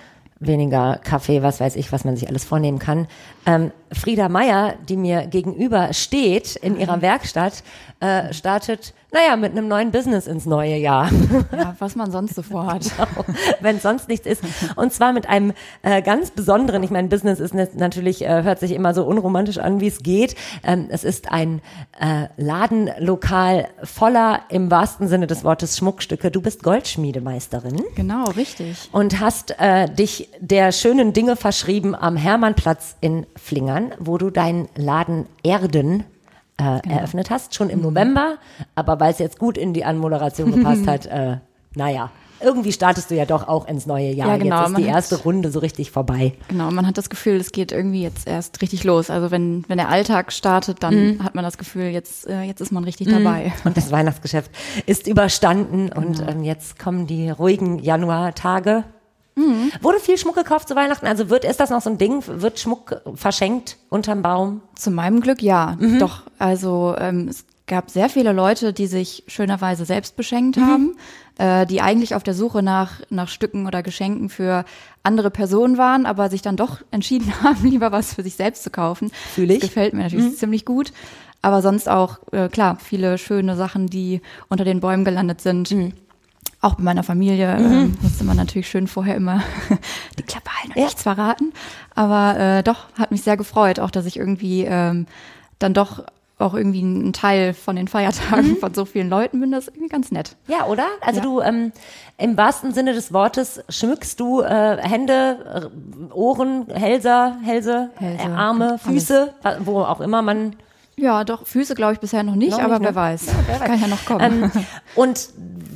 weniger Kaffee, was weiß ich, was man sich alles vornehmen kann. Ähm, Frieda Meier, die mir gegenüber steht in ihrer Werkstatt, äh, startet, naja, mit einem neuen Business ins neue Jahr. Ja, was man sonst so vorhat. Genau, wenn sonst nichts ist. Und zwar mit einem äh, ganz besonderen, ich meine, Business ist natürlich, äh, hört sich immer so unromantisch an, wie es geht. Ähm, es ist ein äh, Ladenlokal voller, im wahrsten Sinne des Wortes, Schmuckstücke. Du bist Goldschmiedemeisterin. Genau, richtig. Und hast äh, dich der schönen Dinge verschrieben am Hermannplatz in Flingern, wo du deinen Laden Erden Äh, genau. eröffnet hast, schon im November, aber weil es jetzt gut in die Anmoderation gepasst hat, äh, naja, irgendwie startest du ja doch auch ins neue Jahr. Ja, genau, jetzt ist die erste hat, Runde so richtig vorbei. Genau, man hat das Gefühl, es geht irgendwie jetzt erst richtig los. Also wenn wenn der Alltag startet, dann mhm. hat man das Gefühl, jetzt äh, jetzt ist man richtig mhm. dabei. Und das Weihnachtsgeschäft ist überstanden, genau. Und ähm, jetzt kommen die ruhigen Januartage. Mhm. Wurde viel Schmuck gekauft zu Weihnachten? Also wird, ist das noch so ein Ding? Wird Schmuck verschenkt unterm Baum? Zu meinem Glück ja. Mhm. Doch, also ähm, es gab sehr viele Leute, die sich schönerweise selbst beschenkt mhm. haben, äh, die eigentlich auf der Suche nach nach Stücken oder Geschenken für andere Personen waren, aber sich dann doch entschieden haben, lieber was für sich selbst zu kaufen. Fühl ich. Das gefällt mir natürlich mhm. ziemlich gut. Aber sonst auch, äh, klar, viele schöne Sachen, die unter den Bäumen gelandet sind. Mhm. Auch bei meiner Familie mhm. ähm, musste man natürlich schön vorher immer die Klappe halten und ja. nichts verraten. Aber äh, doch, hat mich sehr gefreut, auch dass ich irgendwie ähm, dann doch auch irgendwie ein Teil von den Feiertagen mhm. von so vielen Leuten bin. Das ist irgendwie ganz nett. Ja, oder? Also ja. du, ähm, im wahrsten Sinne des Wortes schmückst du äh, Hände, Ohren, Hälse, Hälse, Hälse äh, Arme, Füße, alles. Wo auch immer man... Ja, doch, Füße glaube ich bisher noch nicht, noch aber nicht, wer, ne? weiß. Ja, wer weiß. Kann ja noch kommen. Ähm, und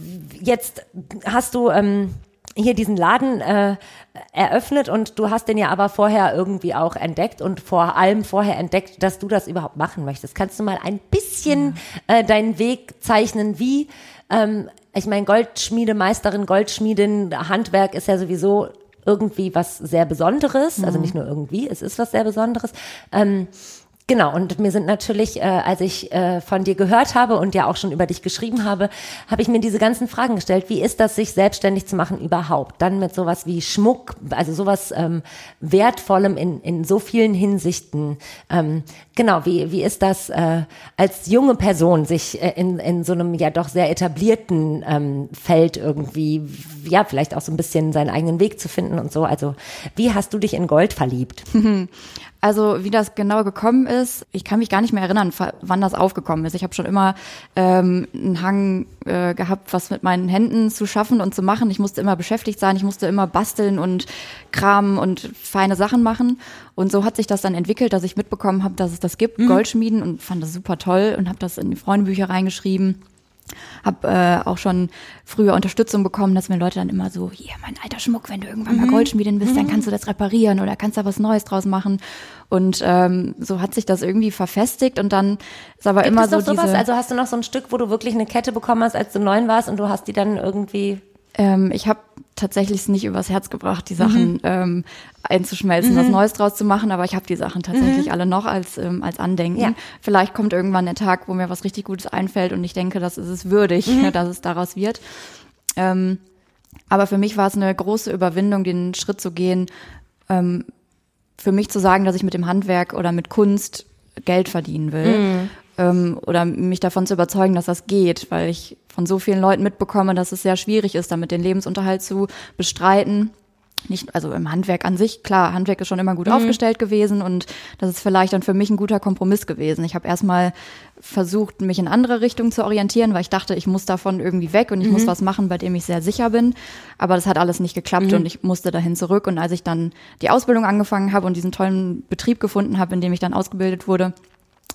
jetzt hast du ähm, hier diesen Laden äh, eröffnet und du hast den ja aber vorher irgendwie auch entdeckt und vor allem vorher entdeckt, dass du das überhaupt machen möchtest. Kannst du mal ein bisschen ja. äh, deinen Weg zeichnen, wie, ähm, ich meine, Goldschmiedemeisterin, Goldschmiedin, Handwerk ist ja sowieso irgendwie was sehr Besonderes, mhm. also nicht nur irgendwie, es ist was sehr Besonderes. Ähm, Genau, und mir sind natürlich, äh, als ich äh, von dir gehört habe und ja auch schon über dich geschrieben habe, habe ich mir diese ganzen Fragen gestellt. Wie ist das, sich selbstständig zu machen überhaupt? Dann mit sowas wie Schmuck, also sowas ähm, Wertvollem in, in so vielen Hinsichten. Ähm, genau, wie, wie ist das, äh, als junge Person sich äh, in, in so einem ja doch sehr etablierten ähm, Feld irgendwie, ja, vielleicht auch so ein bisschen seinen eigenen Weg zu finden und so. Also, wie hast du dich in Gold verliebt? Also wie das genau gekommen ist, ich kann mich gar nicht mehr erinnern, wann das aufgekommen ist. Ich habe schon immer ähm, einen Hang äh, gehabt, was mit meinen Händen zu schaffen und zu machen. Ich musste immer beschäftigt sein, ich musste immer basteln und kramen und feine Sachen machen. Und so hat sich das dann entwickelt, dass ich mitbekommen habe, dass es das gibt, mhm. Goldschmieden, und fand das super toll und habe das in die Freundebücher reingeschrieben. Hab äh, auch schon früher Unterstützung bekommen, dass mir Leute dann immer so, hier, mein alter Schmuck, wenn du irgendwann mal Goldschmiedin bist, mhm. dann kannst du das reparieren oder kannst da was Neues draus machen. Und ähm, so hat sich das irgendwie verfestigt und dann ist aber Gibt immer es so noch sowas? diese... Also hast du noch so ein Stück, wo du wirklich eine Kette bekommen hast, als du neun warst und du hast die dann irgendwie... Ähm, ich habe tatsächlich es nicht übers Herz gebracht, die Sachen mhm. ähm, einzuschmelzen, mhm. was Neues draus zu machen, aber ich habe die Sachen tatsächlich mhm. alle noch als ähm, als Andenken. Ja. Vielleicht kommt irgendwann der Tag, wo mir was richtig Gutes einfällt und ich denke, das ist es würdig, mhm. dass es daraus wird. Ähm, aber für mich war es eine große Überwindung, den Schritt zu gehen, ähm, für mich zu sagen, dass ich mit dem Handwerk oder mit Kunst Geld verdienen will. Mhm. Ähm, oder mich davon zu überzeugen, dass das geht, weil ich von so vielen Leuten mitbekomme, dass es sehr schwierig ist, damit den Lebensunterhalt zu bestreiten. Nicht, also im Handwerk an sich, klar, Handwerk ist schon immer gut mhm. aufgestellt gewesen und das ist vielleicht dann für mich ein guter Kompromiss gewesen. Ich habe erstmal versucht, mich in andere Richtungen zu orientieren, weil ich dachte, ich muss davon irgendwie weg und ich mhm. muss was machen, bei dem ich sehr sicher bin. Aber das hat alles nicht geklappt mhm. und ich musste dahin zurück. Und als ich dann die Ausbildung angefangen habe und diesen tollen Betrieb gefunden habe, in dem ich dann ausgebildet wurde,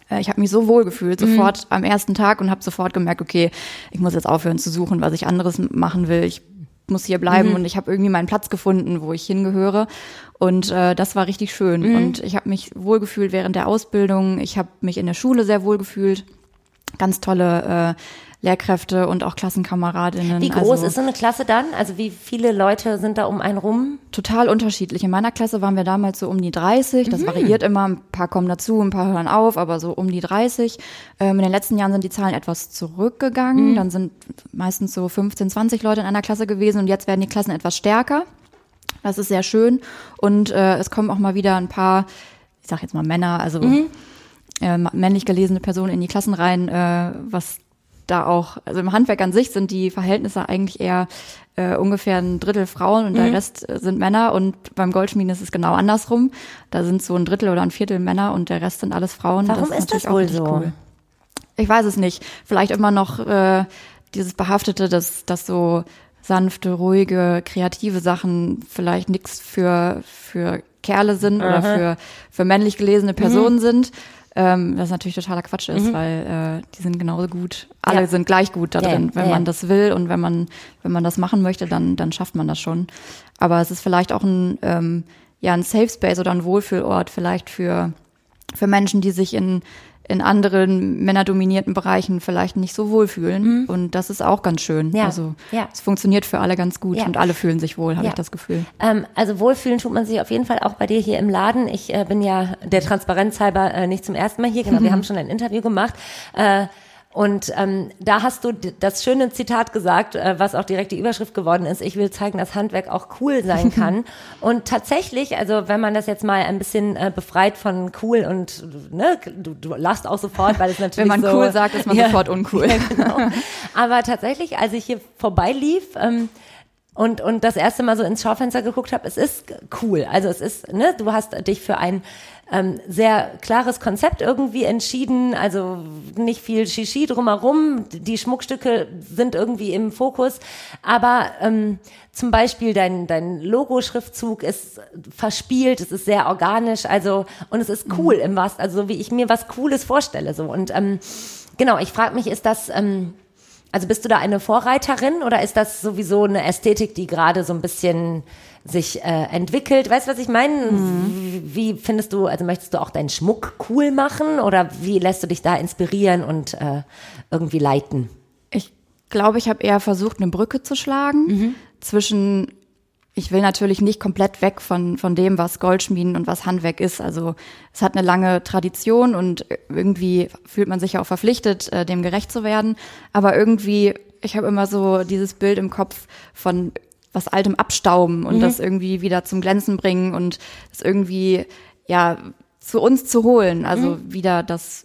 äh, ich habe mich so wohl gefühlt, sofort mhm. am ersten Tag und habe sofort gemerkt, okay, ich muss jetzt aufhören zu suchen, was ich anderes machen will. Ich muss hier bleiben mhm. und ich habe irgendwie meinen Platz gefunden, wo ich hingehöre. Und äh, das war richtig schön. Mhm. Und ich habe mich wohl gefühlt während der Ausbildung. Ich habe mich in der Schule sehr wohl gefühlt. Ganz tolle äh, Lehrkräfte und auch Klassenkameradinnen. Wie groß also, ist so eine Klasse dann? Also wie viele Leute sind da um einen rum? Total unterschiedlich. In meiner Klasse waren wir damals so um die dreißig. Das mhm. variiert immer. Ein paar kommen dazu, ein paar hören auf, aber so um die dreißig. Ähm, in den letzten Jahren sind die Zahlen etwas zurückgegangen. Mhm. Dann sind meistens so fünfzehn, zwanzig Leute in einer Klasse gewesen und jetzt werden die Klassen etwas stärker. Das ist sehr schön. Und äh, es kommen auch mal wieder ein paar, ich sag jetzt mal Männer, also mhm. äh, männlich gelesene Personen in die Klassen rein, äh, was da auch, also im Handwerk an sich sind die Verhältnisse eigentlich eher äh, ungefähr ein Drittel Frauen und mhm. der Rest äh, sind Männer und beim Goldschmieden ist es genau andersrum. Da sind so ein Drittel oder ein Viertel Männer und der Rest sind alles Frauen. Warum das ist, ist das wohl so? Cool. Ich weiß es nicht. Vielleicht immer noch äh, dieses Behaftete, dass, dass so sanfte, ruhige, kreative Sachen vielleicht nichts für, für Kerle sind Aha. oder für, für männlich gelesene Personen mhm. sind. Ähm, das natürlich totaler Quatsch ist, mhm. weil äh, die sind genauso gut. Alle ja. sind gleich gut da drin. Ja, wenn ja, man ja. das will und wenn man wenn man das machen möchte, dann dann schafft man das schon. Aber es ist vielleicht auch ein ähm, ja ein Safe Space oder ein Wohlfühlort vielleicht für für Menschen, die sich in in anderen männerdominierten Bereichen vielleicht nicht so wohlfühlen. Mhm. Und das ist auch ganz schön. Ja. Also ja. es funktioniert für alle ganz gut ja. und alle fühlen sich wohl, habe ja. ich das Gefühl. Ähm, also wohlfühlen tut man sich auf jeden Fall auch bei dir hier im Laden. Ich äh, bin ja der Transparenz halber äh, nicht zum ersten Mal hier. Genau, wir haben schon ein Interview gemacht. Äh, Und ähm, da hast du d- das schöne Zitat gesagt, äh, was auch direkt die Überschrift geworden ist. Ich will zeigen, dass Handwerk auch cool sein kann. Und tatsächlich, also wenn man das jetzt mal ein bisschen äh, befreit von cool und ne, du, du lachst auch sofort, weil es natürlich wenn man so, cool sagt, ist man ja, sofort uncool. Ja, genau. Aber tatsächlich, als ich hier vorbeilief ähm, und und das erste Mal so ins Schaufenster geguckt habe, es ist cool. Also es ist, ne, du hast dich für ein Ähm, sehr klares Konzept irgendwie entschieden, also nicht viel Shishi drumherum, die Schmuckstücke sind irgendwie im Fokus, aber ähm, zum Beispiel dein dein Logo-Schriftzug ist verspielt, es ist sehr organisch, also und es ist cool mhm. im wahrsten, also so wie ich mir was Cooles vorstelle so und ähm, genau, ich frage mich, ist das ähm, also bist du da eine Vorreiterin oder ist das sowieso eine Ästhetik, die gerade so ein bisschen sich äh, entwickelt? Weißt du, was ich meine? Mhm. Wie, wie findest du, also möchtest du auch deinen Schmuck cool machen oder wie lässt du dich da inspirieren und äh, irgendwie leiten? Ich glaube, ich habe eher versucht, eine Brücke zu schlagen mhm. zwischen, ich will natürlich nicht komplett weg von von dem, was Goldschmieden und was Handwerk ist. Also es hat eine lange Tradition und irgendwie fühlt man sich ja auch verpflichtet, äh, dem gerecht zu werden. Aber irgendwie, ich habe immer so dieses Bild im Kopf von was Altem abstauben und mhm. das irgendwie wieder zum Glänzen bringen und das irgendwie ja zu uns zu holen. Also mhm. wieder das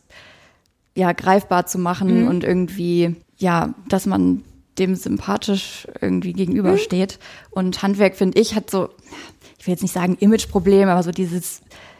ja greifbar zu machen mhm. und irgendwie ja, dass man dem sympathisch irgendwie gegenübersteht. Mhm. Und Handwerk, finde ich, hat so, ich will jetzt nicht sagen Imageproblem, aber so dieses,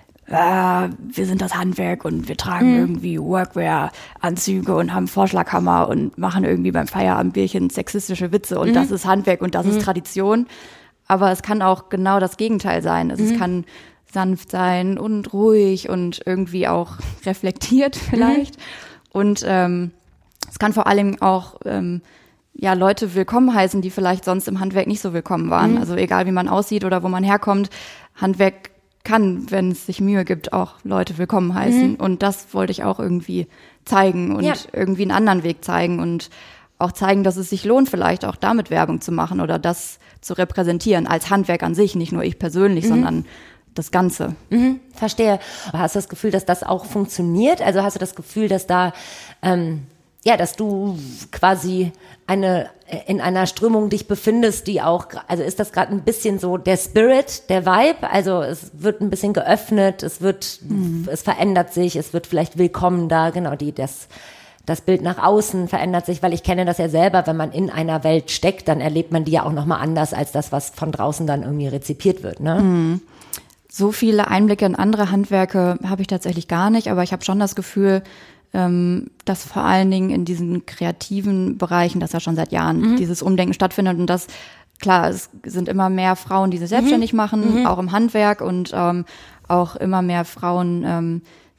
äh, wir sind das Handwerk und wir tragen mhm. irgendwie Workwear-Anzüge und haben Vorschlaghammer und machen irgendwie beim Feierabendbierchen sexistische Witze und mhm. das ist Handwerk und das mhm. ist Tradition. Aber es kann auch genau das Gegenteil sein. Also mhm. es kann sanft sein und ruhig und irgendwie auch reflektiert vielleicht. Mhm. Und ähm, es kann vor allem auch ähm, ja, Leute willkommen heißen, die vielleicht sonst im Handwerk nicht so willkommen waren. Mhm. Also egal, wie man aussieht oder wo man herkommt, Handwerk kann, wenn es sich Mühe gibt, auch Leute willkommen heißen. Mhm. Und das wollte ich auch irgendwie zeigen und ja. irgendwie einen anderen Weg zeigen und auch zeigen, dass es sich lohnt, vielleicht auch damit Werbung zu machen oder das zu repräsentieren als Handwerk an sich, nicht nur ich persönlich, mhm. sondern das Ganze. Mhm, verstehe. Hast du das Gefühl, dass das auch funktioniert? Also hast du das Gefühl, dass da ähm ja, dass du quasi eine in einer Strömung dich befindest, die auch, also ist das gerade ein bisschen so der Spirit, der Vibe, also es wird ein bisschen geöffnet, es wird, mhm. es verändert sich, es wird vielleicht willkommener, genau, die, das, das Bild nach außen verändert sich, weil ich kenne das ja selber, wenn man in einer Welt steckt, dann erlebt man die ja auch nochmal anders als das, was von draußen dann irgendwie rezipiert wird, ne? Mhm. So viele Einblicke in andere Handwerke habe ich tatsächlich gar nicht, aber ich habe schon das Gefühl, dass vor allen Dingen in diesen kreativen Bereichen, das ja schon seit Jahren mhm. dieses Umdenken stattfindet und das, klar, es sind immer mehr Frauen, die sich selbstständig mhm. machen, mhm. auch im Handwerk und ähm, auch immer mehr Frauen, ähm,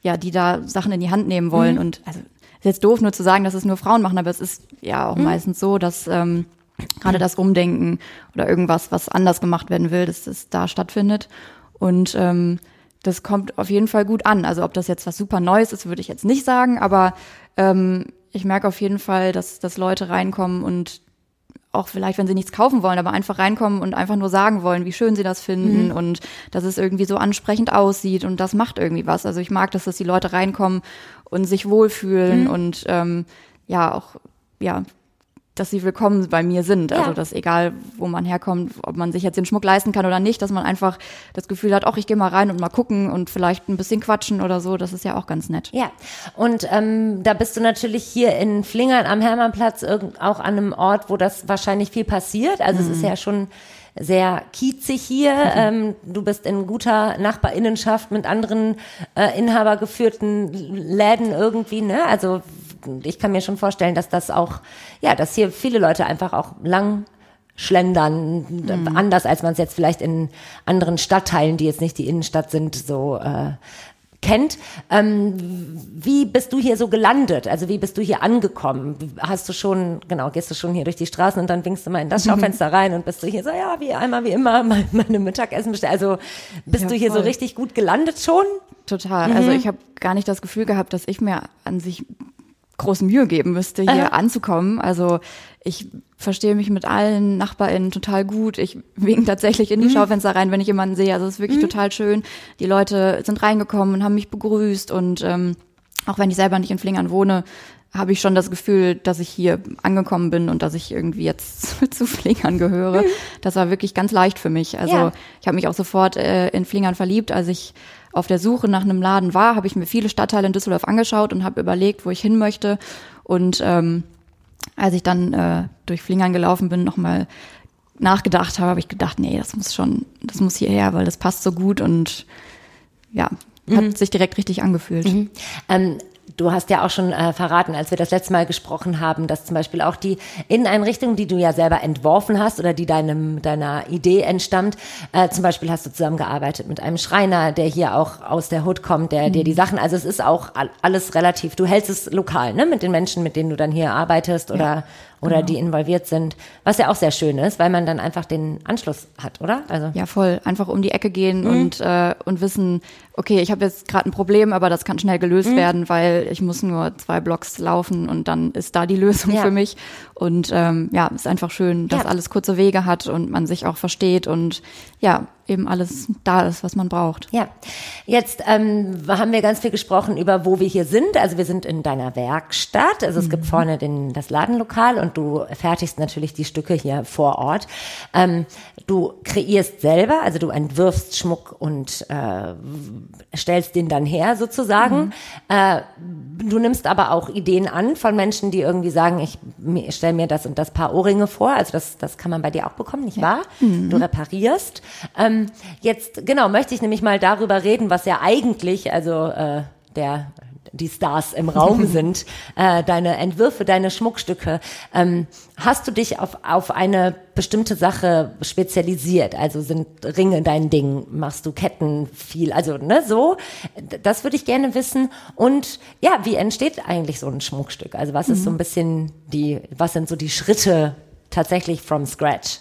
ja, die da Sachen in die Hand nehmen wollen. Mhm. Und also ist jetzt doof, nur zu sagen, dass es nur Frauen machen, aber es ist ja auch mhm. meistens so, dass ähm, gerade das Umdenken oder irgendwas, was anders gemacht werden will, dass das da stattfindet. Und ähm, das kommt auf jeden Fall gut an. Also ob das jetzt was super Neues ist, würde ich jetzt nicht sagen, aber ähm, ich merke auf jeden Fall, dass, dass Leute reinkommen und auch vielleicht, wenn sie nichts kaufen wollen, aber einfach reinkommen und einfach nur sagen wollen, wie schön sie das finden mhm. und dass es irgendwie so ansprechend aussieht und das macht irgendwie was. Also ich mag das, dass die Leute reinkommen und sich wohlfühlen mhm. und ähm, ja auch, ja, dass sie willkommen bei mir sind. Also, ja. dass egal, wo man herkommt, ob man sich jetzt den Schmuck leisten kann oder nicht, dass man einfach das Gefühl hat, ach, ich gehe mal rein und mal gucken und vielleicht ein bisschen quatschen oder so. Das ist ja auch ganz nett. Ja, und ähm, da bist du natürlich hier in Flingern am Hermannplatz irgend, auch an einem Ort, wo das wahrscheinlich viel passiert. Also mhm. es ist ja schon sehr kiezig hier. Mhm. Ähm, du bist in guter Nachbarinnenschaft mit anderen äh, inhabergeführten Läden irgendwie, ne? Also ich kann mir schon vorstellen, dass das auch, ja, dass hier viele Leute einfach auch lang schlendern, mhm. anders als man es jetzt vielleicht in anderen Stadtteilen, die jetzt nicht die Innenstadt sind, so äh, kennt. Ähm, wie bist du hier so gelandet? Also wie bist du hier angekommen? Hast du schon, genau, gehst du schon hier durch die Straßen und dann winkst du mal in das Schaufenster rein und bist du hier so, ja, wie einmal wie immer meine Mittagessen bestellt. Also bist ja, du hier voll. So richtig gut gelandet schon? Total. Mhm. Also ich habe gar nicht das Gefühl gehabt, dass ich mir an sich große Mühe geben müsste, hier Aha. anzukommen. Also ich verstehe mich mit allen NachbarInnen total gut. Ich winke tatsächlich in die mhm. Schaufenster rein, wenn ich jemanden sehe. Also es ist wirklich mhm. total schön. Die Leute sind reingekommen und haben mich begrüßt. Und ähm, auch wenn ich selber nicht in Flingern wohne, habe ich schon das Gefühl, dass ich hier angekommen bin und dass ich irgendwie jetzt zu Flingern gehöre. Mhm. Das war wirklich ganz leicht für mich. Also ja. ich habe mich auch sofort äh, in Flingern verliebt, als ich auf der Suche nach einem Laden war, habe ich mir viele Stadtteile in Düsseldorf angeschaut und habe überlegt, wo ich hin möchte. Und ähm, als ich dann äh, durch Flingern gelaufen bin, nochmal nachgedacht habe, habe ich gedacht, nee, das muss schon, das muss hierher, weil das passt so gut und ja, hat mhm. sich direkt richtig angefühlt. Mhm. Ähm, Du hast ja auch schon äh, verraten, als wir das letzte Mal gesprochen haben, dass zum Beispiel auch die Inneneinrichtung, die du ja selber entworfen hast oder die deinem deiner Idee entstammt, äh, zum Beispiel hast du zusammengearbeitet mit einem Schreiner, der hier auch aus der Hood kommt, der mhm. dir die Sachen, also es ist auch alles relativ, du hältst es lokal, ne, mit den Menschen, mit denen du dann hier arbeitest oder ja. oder genau. die involviert sind, was ja auch sehr schön ist, weil man dann einfach den Anschluss hat, oder? Also ja, voll. Einfach um die Ecke gehen mhm. und äh, und wissen, okay, ich habe jetzt gerade ein Problem, aber das kann schnell gelöst mhm. werden, weil ich muss nur zwei Blocks laufen und dann ist da die Lösung ja. für mich. Und ähm, ja, ist einfach schön, dass ja. alles kurze Wege hat und man sich auch versteht und ja, eben alles da ist, was man braucht. Ja, jetzt ähm, haben wir ganz viel gesprochen über, wo wir hier sind. Also wir sind in deiner Werkstatt. Also es mhm. gibt vorne den, das Ladenlokal und du fertigst natürlich die Stücke hier vor Ort. Ähm, du kreierst selber, also du entwirfst Schmuck und äh, stellst den dann her sozusagen. Mhm. Äh, du nimmst aber auch Ideen an von Menschen, die irgendwie sagen, ich, ich stelle mir das und das Paar Ohrringe vor. Also das, das kann man bei dir auch bekommen, nicht ja. wahr? Mhm. Du reparierst. Ähm, Jetzt, genau, möchte ich nämlich mal darüber reden, was ja eigentlich, also äh, der die Stars im Raum sind, äh, deine Entwürfe, deine Schmuckstücke. Ähm, hast du dich auf auf eine bestimmte Sache spezialisiert? Also sind Ringe dein Ding? Machst du Ketten viel? Also ne, so. Das würde ich gerne wissen. Und ja, wie entsteht eigentlich so ein Schmuckstück? Also was ist so ein bisschen die, was sind so die Schritte tatsächlich from scratch?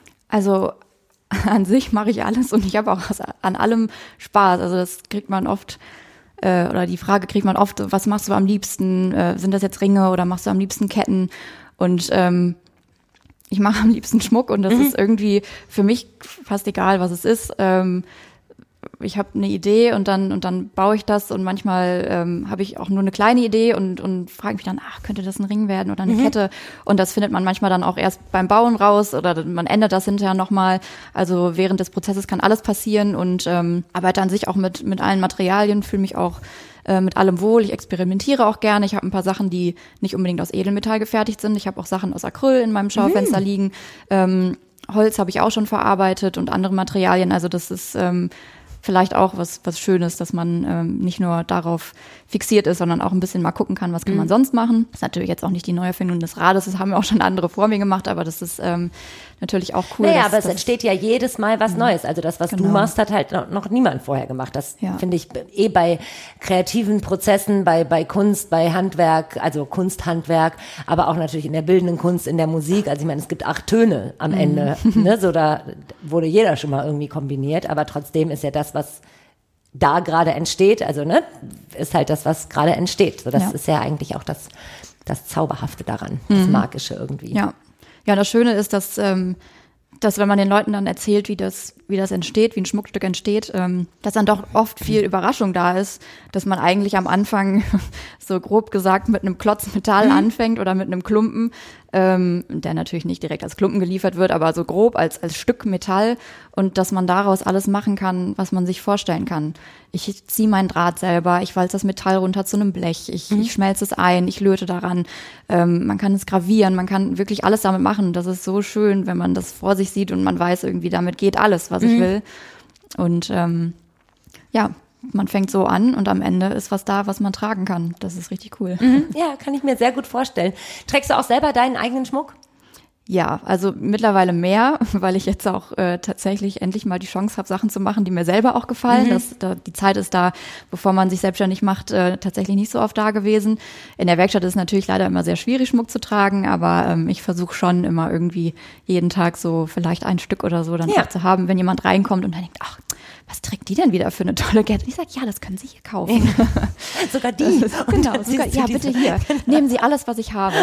Also an sich mache ich alles und ich habe auch an allem Spaß. Also das kriegt man oft, äh, oder die Frage kriegt man oft, was machst du am liebsten? Äh, sind das jetzt Ringe oder machst du am liebsten Ketten? Und ähm, ich mache am liebsten Schmuck und das mhm. ist irgendwie für mich fast egal, was es ist. Ähm, ich habe eine Idee und dann und dann baue ich das und manchmal ähm, habe ich auch nur eine kleine Idee und und frage mich dann, ach, könnte das ein Ring werden oder eine mhm. Kette? Und das findet man manchmal dann auch erst beim Bauen raus oder man ändert das hinterher nochmal. Also während des Prozesses kann alles passieren und ähm, arbeite an sich auch mit mit allen Materialien, fühle mich auch äh, mit allem wohl. Ich experimentiere auch gerne. Ich habe ein paar Sachen, die nicht unbedingt aus Edelmetall gefertigt sind. Ich habe auch Sachen aus Acryl in meinem Schaufenster mhm. liegen. Ähm, Holz habe ich auch schon verarbeitet und andere Materialien. Also das ist ähm, vielleicht auch was was Schönes, dass man ähm, nicht nur darauf fixiert ist, sondern auch ein bisschen mal gucken kann, was kann man mhm. sonst machen. Das ist natürlich jetzt auch nicht die Neuerfindung des Rades, das haben ja auch schon andere vor mir gemacht, aber das ist ähm, natürlich auch cool. Naja, dass, aber es dass, entsteht ja jedes Mal was Neues. Also das, was genau. du machst, hat halt noch, noch niemand vorher gemacht. Das ja. finde ich eh bei kreativen Prozessen, bei bei Kunst, bei Handwerk, also Kunsthandwerk, aber auch natürlich in der bildenden Kunst, in der Musik. Also ich meine, es gibt acht Töne am Ende, mhm. ne? So da wurde jeder schon mal irgendwie kombiniert, aber trotzdem ist ja das, was da gerade entsteht, also ne, ist halt das, was gerade entsteht. So, das ja. ist ja eigentlich auch das, das Zauberhafte daran, das mhm. Magische irgendwie. Ja, ja. Das Schöne ist, dass, ähm, dass wenn man den Leuten dann erzählt, wie das, wie das entsteht, wie ein Schmuckstück entsteht, ähm, dass dann doch oft viel Überraschung da ist, dass man eigentlich am Anfang so grob gesagt mit einem Klotz Metall mhm. anfängt oder mit einem Klumpen, ähm, der natürlich nicht direkt als Klumpen geliefert wird, aber so grob als als Stück Metall und dass man daraus alles machen kann, was man sich vorstellen kann. Ich ziehe meinen Draht selber, ich walze das Metall runter zu einem Blech, ich, mhm. ich schmelze es ein, ich löte daran, ähm, man kann es gravieren, man kann wirklich alles damit machen. Das ist so schön, wenn man das vor sich sieht und man weiß irgendwie, damit geht alles, was mhm. ich will. Und ähm, ja, man fängt so an und am Ende ist was da, was man tragen kann. Das ist richtig cool. Mhm. Ja, kann ich mir sehr gut vorstellen. Trägst du auch selber deinen eigenen Schmuck? Ja, also mittlerweile mehr, weil ich jetzt auch äh, tatsächlich endlich mal die Chance habe, Sachen zu machen, die mir selber auch gefallen. Mhm. Das, da, die Zeit ist da, bevor man sich selbstständig macht, äh, tatsächlich nicht so oft da gewesen. In der Werkstatt ist es natürlich leider immer sehr schwierig, Schmuck zu tragen, aber ähm, ich versuche schon immer irgendwie jeden Tag so vielleicht ein Stück oder so dann ja. auch zu haben, wenn jemand reinkommt und dann denkt, ach, was trägt die denn wieder für eine tolle Kette? Ich sage, ja, das können Sie hier kaufen. Sogar die. Ist, genau, sogar, ja, bitte hier. Genau. Nehmen Sie alles, was ich habe.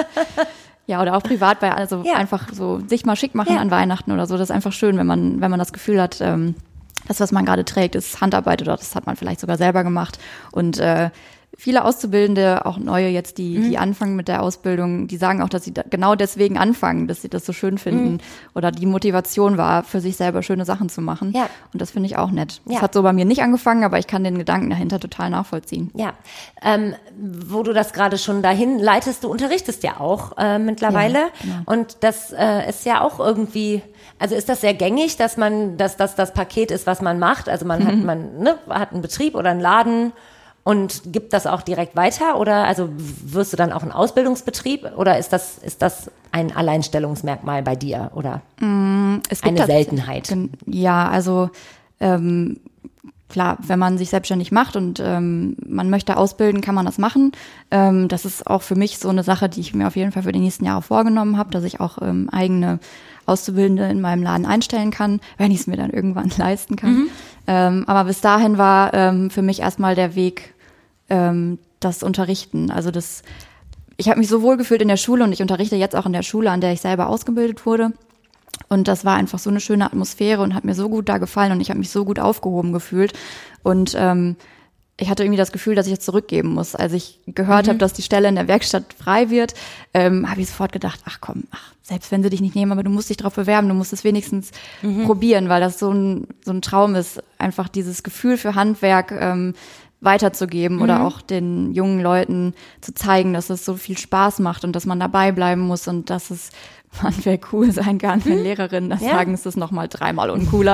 Ja, oder auch privat bei, also ja. einfach so sich mal schick machen ja. an Weihnachten oder so. Das ist einfach schön, wenn man, wenn man das Gefühl hat, ähm, das, was man gerade trägt, ist Handarbeit oder das hat man vielleicht sogar selber gemacht. Und äh, viele Auszubildende, auch neue jetzt, die, mhm. die anfangen mit der Ausbildung, die sagen auch, dass sie da genau deswegen anfangen, dass sie das so schön finden. Mhm. Oder die Motivation war, für sich selber schöne Sachen zu machen. Ja. Und das finde ich auch nett. Das ja. hat so bei mir nicht angefangen, aber ich kann den Gedanken dahinter total nachvollziehen. Ja, ähm, wo du das gerade schon dahin leitest, du unterrichtest ja auch äh, mittlerweile. Ja, genau. Und das äh, ist ja auch irgendwie, also ist das sehr gängig, dass man, dass das das Paket ist, was man macht. Also man mhm. hat, man ne, hat einen Betrieb oder einen Laden. Und gibt das auch direkt weiter oder also wirst du dann auch ein Ausbildungsbetrieb oder ist das ist das ein Alleinstellungsmerkmal bei dir oder mm, es gibt eine Seltenheit? Ja, also ähm, klar, wenn man sich selbstständig macht und ähm, man möchte ausbilden, kann man das machen. Ähm, das ist auch für mich so eine Sache, die ich mir auf jeden Fall für die nächsten Jahre vorgenommen habe, dass ich auch ähm, eigene Auszubildende in meinem Laden einstellen kann, wenn ich es mir dann irgendwann leisten kann. Mhm. Ähm, aber bis dahin war ähm, für mich erstmal der Weg ähm, das Unterrichten. Also das, ich habe mich so wohl gefühlt in der Schule und ich unterrichte jetzt auch in der Schule, an der ich selber ausgebildet wurde. Und das war einfach so eine schöne Atmosphäre und hat mir so gut da gefallen und ich habe mich so gut aufgehoben gefühlt. Und ähm, ich hatte irgendwie das Gefühl, dass ich es zurückgeben muss. Als ich gehört mhm. habe, dass die Stelle in der Werkstatt frei wird, ähm, habe ich sofort gedacht, ach komm, ach, selbst wenn sie dich nicht nehmen, aber du musst dich drauf bewerben, du musst es wenigstens mhm. probieren, weil das so ein so ein Traum ist, einfach dieses Gefühl für Handwerk ähm, weiterzugeben mhm. oder auch den jungen Leuten zu zeigen, dass es so viel Spaß macht und dass man dabei bleiben muss und dass es Handwerk cool sein kann. Wenn mhm. Lehrerinnen das ja. sagen, ist es nochmal dreimal uncooler.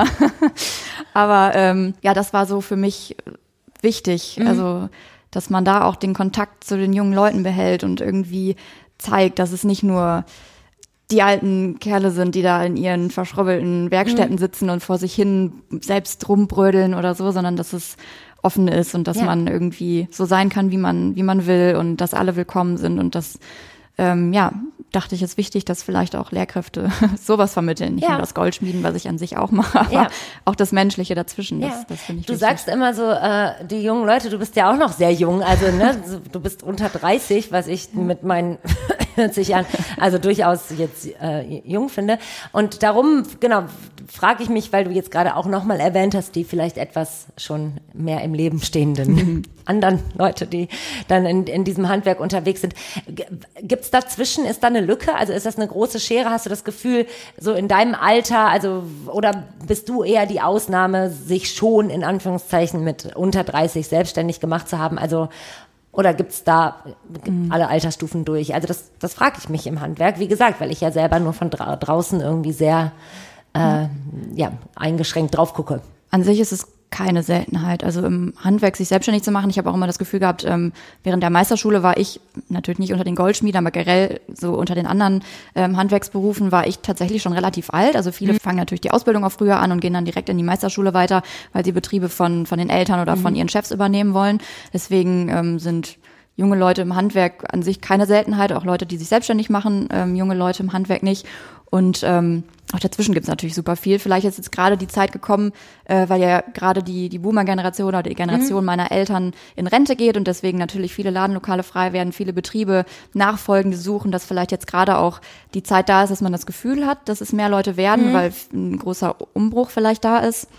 Aber ähm, ja, das war so für mich wichtig, mhm. also dass man da auch den Kontakt zu den jungen Leuten behält und irgendwie zeigt, dass es nicht nur die alten Kerle sind, die da in ihren verschrobbelten Werkstätten mhm. sitzen und vor sich hin selbst rumbrödeln oder so, sondern dass es offen ist und dass ja. man irgendwie so sein kann, wie man wie man will und dass alle willkommen sind und dass ähm, ja, dachte ich, ist wichtig, dass vielleicht auch Lehrkräfte sowas vermitteln. Nicht ja. nur das Goldschmieden, was ich an sich auch mache, aber ja. auch das Menschliche dazwischen. Das, ja. das finde ich Du wichtig. sagst immer so, äh, die jungen Leute, du bist ja auch noch sehr jung, also ne, du bist unter dreißig, was ich mit meinen vierzig Jahren also durchaus jetzt äh, jung finde. Und darum, genau, frage ich mich, weil du jetzt gerade auch nochmal erwähnt hast, die vielleicht etwas schon mehr im Leben stehenden anderen Leute, die dann in, in diesem Handwerk unterwegs sind. Gibt's dazwischen, ist da eine Lücke? Also ist das eine große Schere? Hast du das Gefühl, so in deinem Alter, also oder bist du eher die Ausnahme, sich schon in Anführungszeichen mit unter dreißig selbstständig gemacht zu haben? Also oder gibt's da mhm. alle Altersstufen durch? Also das, das frage ich mich im Handwerk, wie gesagt, weil ich ja selber nur von dra- draußen irgendwie sehr äh, ja, eingeschränkt drauf gucke. An sich ist es keine Seltenheit. Also im Handwerk sich selbstständig zu machen. Ich habe auch immer das Gefühl gehabt, ähm, während der Meisterschule war ich natürlich nicht unter den Goldschmieden, aber generell so unter den anderen ähm, Handwerksberufen war ich tatsächlich schon relativ alt. Also viele mhm. fangen natürlich die Ausbildung auch früher an und gehen dann direkt in die Meisterschule weiter, weil sie Betriebe von von den Eltern oder mhm. von ihren Chefs übernehmen wollen. Deswegen ähm, sind junge Leute im Handwerk an sich keine Seltenheit, auch Leute, die sich selbstständig machen, ähm, junge Leute im Handwerk nicht. Und ähm, auch dazwischen gibt's natürlich super viel. Vielleicht ist jetzt gerade die Zeit gekommen, äh, weil ja gerade die die Boomer-Generation oder die Generation mhm. meiner Eltern in Rente geht und deswegen natürlich viele Ladenlokale frei werden, viele Betriebe Nachfolgende suchen, dass vielleicht jetzt gerade auch die Zeit da ist, dass man das Gefühl hat, dass es mehr Leute werden, mhm. weil ein großer Umbruch vielleicht da ist.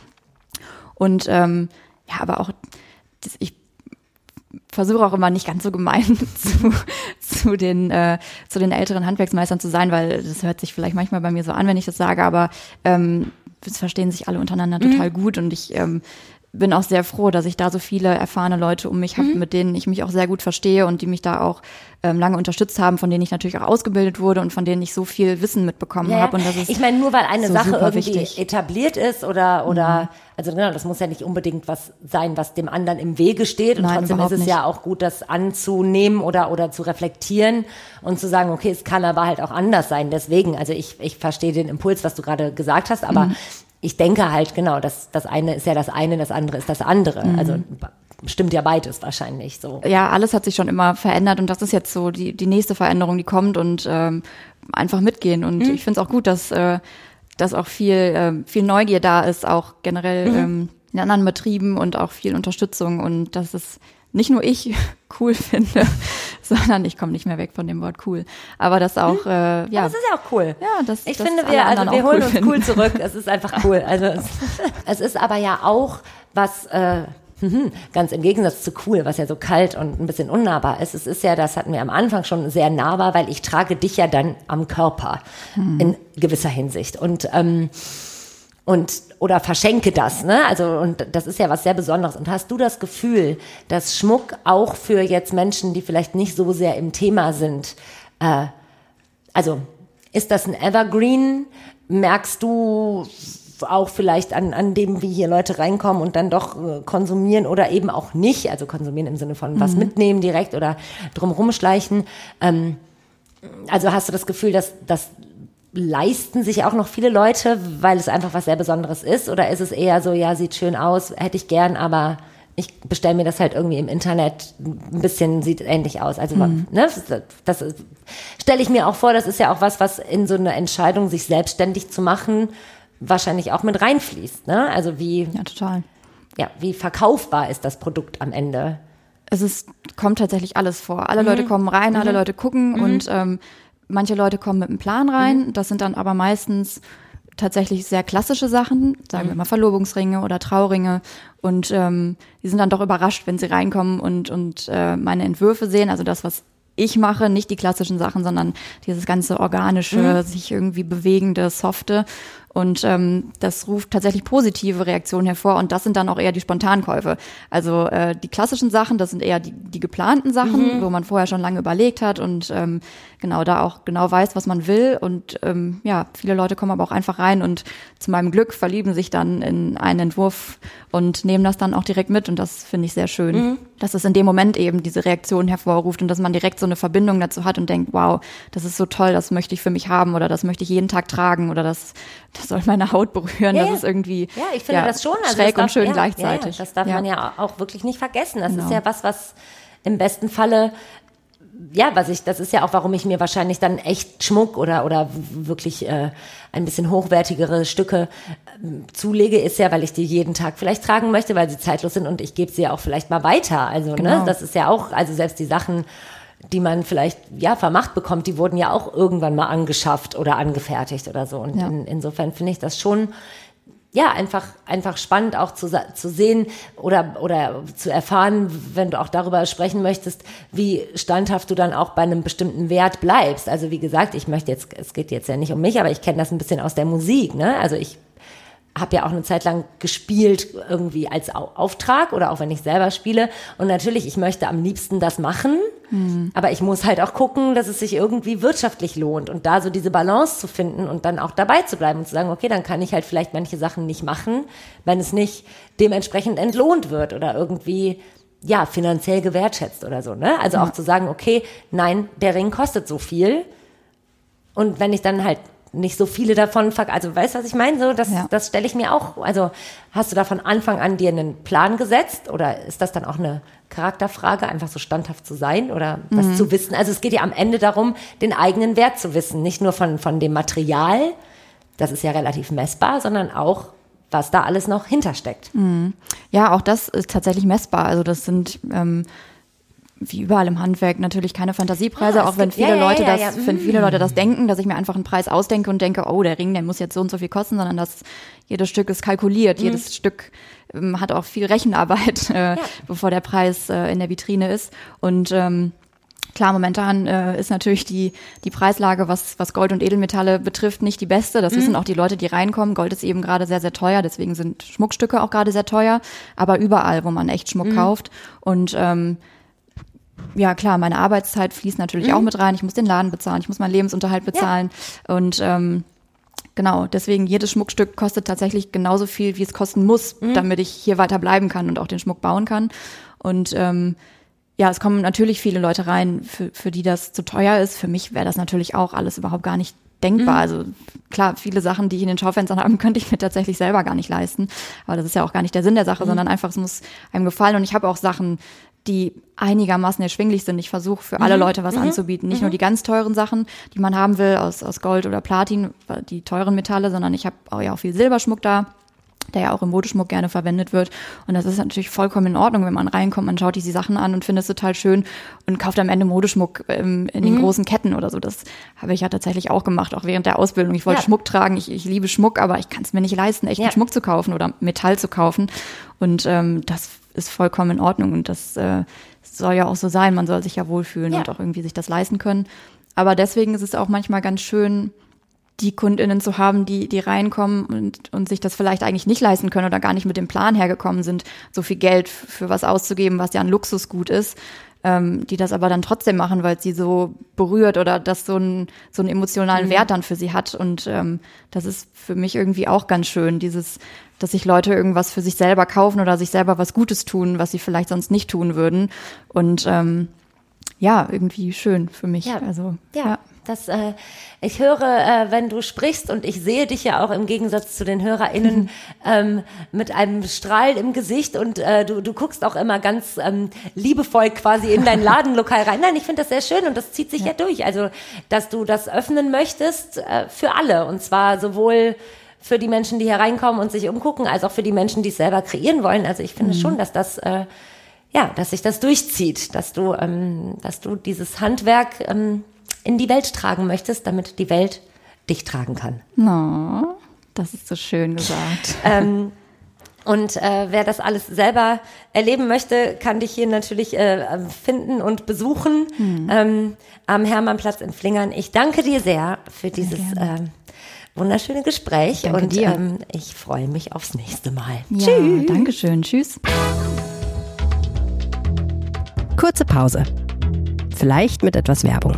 Und ähm, ja, aber auch das, ich versuche auch immer nicht ganz so gemein zu, zu den äh, zu den älteren Handwerksmeistern zu sein, weil das hört sich vielleicht manchmal bei mir so an, wenn ich das sage, aber ähm, es verstehen sich alle untereinander mhm. total gut und ich ähm, bin auch sehr froh, dass ich da so viele erfahrene Leute um mich habe, mhm. mit denen ich mich auch sehr gut verstehe und die mich da auch ähm, lange unterstützt haben, von denen ich natürlich auch ausgebildet wurde und von denen ich so viel Wissen mitbekommen ja. habe. Und das ist ich meine, nur weil eine so Sache irgendwie wichtig. etabliert ist oder oder mhm. also genau, das muss ja nicht unbedingt was sein, was dem anderen im Wege steht. Und Nein, trotzdem ist es nicht. ja auch gut, das anzunehmen oder oder zu reflektieren und zu sagen, okay, es kann aber halt auch anders sein. Deswegen, also ich ich verstehe den Impuls, was du gerade gesagt hast, aber mhm. ich denke halt, genau, das, das eine ist ja das eine, das andere ist das andere. Mhm. Also stimmt ja beides wahrscheinlich so. Ja, alles hat sich schon immer verändert und das ist jetzt so die, die nächste Veränderung, die kommt und ähm, einfach mitgehen. Und mhm. ich finde es auch gut, dass, äh, dass auch viel, äh, viel Neugier da ist, auch generell mhm. ähm, in anderen Betrieben und auch viel Unterstützung und dass es nicht nur ich cool finde, sondern ich komme nicht mehr weg von dem Wort cool. Aber das auch, äh, ja. Aber das ist ja auch cool. Ja, das, ich das finde, wir, also wir holen cool uns cool zurück. Es ist einfach cool. Also es, es ist aber ja auch was, äh, ganz im Gegensatz zu cool, was ja so kalt und ein bisschen unnahbar ist. Es ist ja, das hatten wir am Anfang schon sehr nahbar, weil ich trage dich ja dann am Körper hm. in gewisser Hinsicht. Und, ähm, und oder verschenke das, ne? Also und das ist ja was sehr Besonderes. Und hast du das Gefühl, dass Schmuck auch für jetzt Menschen, die vielleicht nicht so sehr im Thema sind, äh, also ist das ein Evergreen? Merkst du auch vielleicht an an dem, wie hier Leute reinkommen und dann doch äh, konsumieren oder eben auch nicht? Also konsumieren im Sinne von mhm. was mitnehmen direkt oder drum rumschleichen. Ähm, also hast du das Gefühl, dass das leisten sich auch noch viele Leute, weil es einfach was sehr Besonderes ist? Oder ist es eher so, ja, sieht schön aus, hätte ich gern, aber ich bestelle mir das halt irgendwie im Internet, ein bisschen sieht ähnlich aus. Also, mhm. ne, das stelle ich mir auch vor, das ist ja auch was, was in so eine Entscheidung, sich selbstständig zu machen, wahrscheinlich auch mit reinfließt, ne? Also wie, ja, total. Ja, wie verkaufbar ist das Produkt am Ende? Es ist, kommt tatsächlich alles vor. Alle mhm. Leute kommen rein, mhm. alle Leute gucken mhm. und ähm, manche Leute kommen mit einem Plan rein, mhm. das sind dann aber meistens tatsächlich sehr klassische Sachen, sagen mhm. wir mal Verlobungsringe oder Trauringe und ähm, die sind dann doch überrascht, wenn sie reinkommen und und äh, meine Entwürfe sehen, also das, was ich mache, nicht die klassischen Sachen, sondern dieses ganze organische, mhm. sich irgendwie bewegende, softe. Und ähm, das ruft tatsächlich positive Reaktionen hervor und das sind dann auch eher die Spontankäufe. Also äh, die klassischen Sachen, das sind eher die, die geplanten Sachen, mhm. wo man vorher schon lange überlegt hat und ähm, genau da auch genau weiß, was man will. Und ähm, ja, viele Leute kommen aber auch einfach rein und zu meinem Glück verlieben sich dann in einen Entwurf und nehmen das dann auch direkt mit und das finde ich sehr schön, mhm. dass es in dem Moment eben diese Reaktion hervorruft und dass man direkt so eine Verbindung dazu hat und denkt, wow, das ist so toll, das möchte ich für mich haben oder das möchte ich jeden Tag tragen oder das das soll meine Haut berühren, ja, das ist irgendwie ja, ich finde ja, das schon also schräg das darf, und schön ja, gleichzeitig. Ja, das darf ja. man ja auch wirklich nicht vergessen. Das genau. ist ja was, was im besten Falle, ja, was ich, das ist ja auch, warum ich mir wahrscheinlich dann echt Schmuck oder oder wirklich äh, ein bisschen hochwertigere Stücke äh, zulege, ist ja, weil ich die jeden Tag vielleicht tragen möchte, weil sie zeitlos sind und ich gebe sie ja auch vielleicht mal weiter. Also genau. ne, das ist ja auch, also selbst die Sachen, die man vielleicht ja vermacht bekommt, die wurden ja auch irgendwann mal angeschafft oder angefertigt oder so. Und ja. in, insofern finde ich das schon ja einfach einfach spannend auch zu zu sehen oder oder zu erfahren, wenn du auch darüber sprechen möchtest, wie standhaft du dann auch bei einem bestimmten Wert bleibst. Also wie gesagt, ich möchte jetzt, es geht jetzt ja nicht um mich, aber ich kenne das ein bisschen aus der Musik, ne? Also ich habe ja auch eine Zeit lang gespielt irgendwie als Auftrag oder auch wenn ich selber spiele. Und natürlich, ich möchte am liebsten das machen, mhm. aber ich muss halt auch gucken, dass es sich irgendwie wirtschaftlich lohnt und da so diese Balance zu finden und dann auch dabei zu bleiben und zu sagen, okay, dann kann ich halt vielleicht manche Sachen nicht machen, wenn es nicht dementsprechend entlohnt wird oder irgendwie ja finanziell gewertschätzt oder so, ne? Also ja. auch zu sagen, okay, nein, der Ring kostet so viel und wenn ich dann halt nicht so viele davon, also weißt du, was ich meine? So, das, ja. das stelle ich mir auch, also hast du da von Anfang an dir einen Plan gesetzt oder ist das dann auch eine Charakterfrage, einfach so standhaft zu sein oder was mhm. zu wissen? Also es geht ja am Ende darum, den eigenen Wert zu wissen, nicht nur von, von dem Material, das ist ja relativ messbar, sondern auch, was da alles noch hintersteckt. Mhm. Ja, auch das ist tatsächlich messbar, also das sind ähm, wie überall im Handwerk natürlich keine Fantasiepreise, ah, auch wenn viele ja, Leute ja, ja, das, ja. wenn viele Leute das denken, dass ich mir einfach einen Preis ausdenke und denke, oh, der Ring, der muss jetzt so und so viel kosten, sondern dass jedes Stück ist kalkuliert, mhm. jedes Stück ähm, hat auch viel Rechenarbeit, äh, ja. bevor der Preis äh, in der Vitrine ist. Und ähm, klar, momentan äh, ist natürlich die die Preislage, was was Gold und Edelmetalle betrifft, nicht die beste. Das mhm. wissen auch die Leute, die reinkommen. Gold ist eben gerade sehr, sehr teuer, deswegen sind Schmuckstücke auch gerade sehr teuer, aber überall, wo man echt Schmuck mhm. kauft. Und ähm, ja, klar, meine Arbeitszeit fließt natürlich mhm. auch mit rein. Ich muss den Laden bezahlen, ich muss meinen Lebensunterhalt bezahlen. Ja. Und ähm, genau, deswegen jedes Schmuckstück kostet tatsächlich genauso viel, wie es kosten muss, mhm. damit ich hier weiter bleiben kann und auch den Schmuck bauen kann. Und ähm, ja, es kommen natürlich viele Leute rein, für, für die das zu teuer ist. Für mich wäre das natürlich auch alles überhaupt gar nicht denkbar. Mhm. Also klar, viele Sachen, die ich in den Schaufenstern habe, könnte ich mir tatsächlich selber gar nicht leisten. Aber das ist ja auch gar nicht der Sinn der Sache, mhm. sondern einfach, es muss einem gefallen. Und ich habe auch Sachen, die einigermaßen erschwinglich sind. Ich versuche für alle Leute was mhm. anzubieten. Nicht mhm. nur die ganz teuren Sachen, die man haben will, aus, aus Gold oder Platin, die teuren Metalle, sondern ich habe auch ja auch viel Silberschmuck da, der ja auch im Modeschmuck gerne verwendet wird. Und das ist natürlich vollkommen in Ordnung, wenn man reinkommt, man schaut diese Sachen an und findet es total schön und kauft am Ende Modeschmuck ähm, in den mhm. großen Ketten oder so. Das habe ich ja tatsächlich auch gemacht, auch während der Ausbildung. Ich wollte ja. Schmuck tragen, ich, ich liebe Schmuck, aber ich kann es mir nicht leisten, echten ja. Schmuck zu kaufen oder Metall zu kaufen. Und ähm, das ist vollkommen in Ordnung und das äh, soll ja auch so sein. Man soll sich ja wohlfühlen ja. und auch irgendwie sich das leisten können. Aber deswegen ist es auch manchmal ganz schön, die KundInnen zu haben, die die reinkommen und und sich das vielleicht eigentlich nicht leisten können oder gar nicht mit dem Plan hergekommen sind, so viel Geld für was auszugeben, was ja ein Luxusgut ist, ähm, die das aber dann trotzdem machen, weil es sie so berührt oder das so einen so einen emotionalen mhm. Wert dann für sie hat. Und ähm, das ist für mich irgendwie auch ganz schön, dieses, dass sich Leute irgendwas für sich selber kaufen oder sich selber was Gutes tun, was sie vielleicht sonst nicht tun würden. Und ähm, ja, irgendwie schön für mich. Ja, also ja. ja. Das, äh, ich höre, äh, wenn du sprichst und ich sehe dich ja auch im Gegensatz zu den HörerInnen mhm. ähm, mit einem Strahl im Gesicht und äh, du, du guckst auch immer ganz ähm, liebevoll quasi in dein Ladenlokal rein. Nein, ich finde das sehr schön und das zieht sich ja, ja durch. Also, dass du das öffnen möchtest äh, für alle und zwar sowohl für die Menschen, die hier reinkommen und sich umgucken, als auch für die Menschen, die es selber kreieren wollen. Also ich finde mhm. schon, dass das äh, ja, dass sich das durchzieht, dass du, ähm, dass du dieses Handwerk ähm, in die Welt tragen möchtest, damit die Welt dich tragen kann. No, das ist so schön gesagt. ähm, und äh, wer das alles selber erleben möchte, kann dich hier natürlich äh, finden und besuchen hm. ähm, am Hermannplatz in Flingern. Ich danke dir sehr für dieses äh, wunderschöne Gespräch danke und dir. Ähm, ich freue mich aufs nächste Mal. Ja, tschüss. Dankeschön. Tschüss. Kurze Pause. Vielleicht mit etwas Werbung.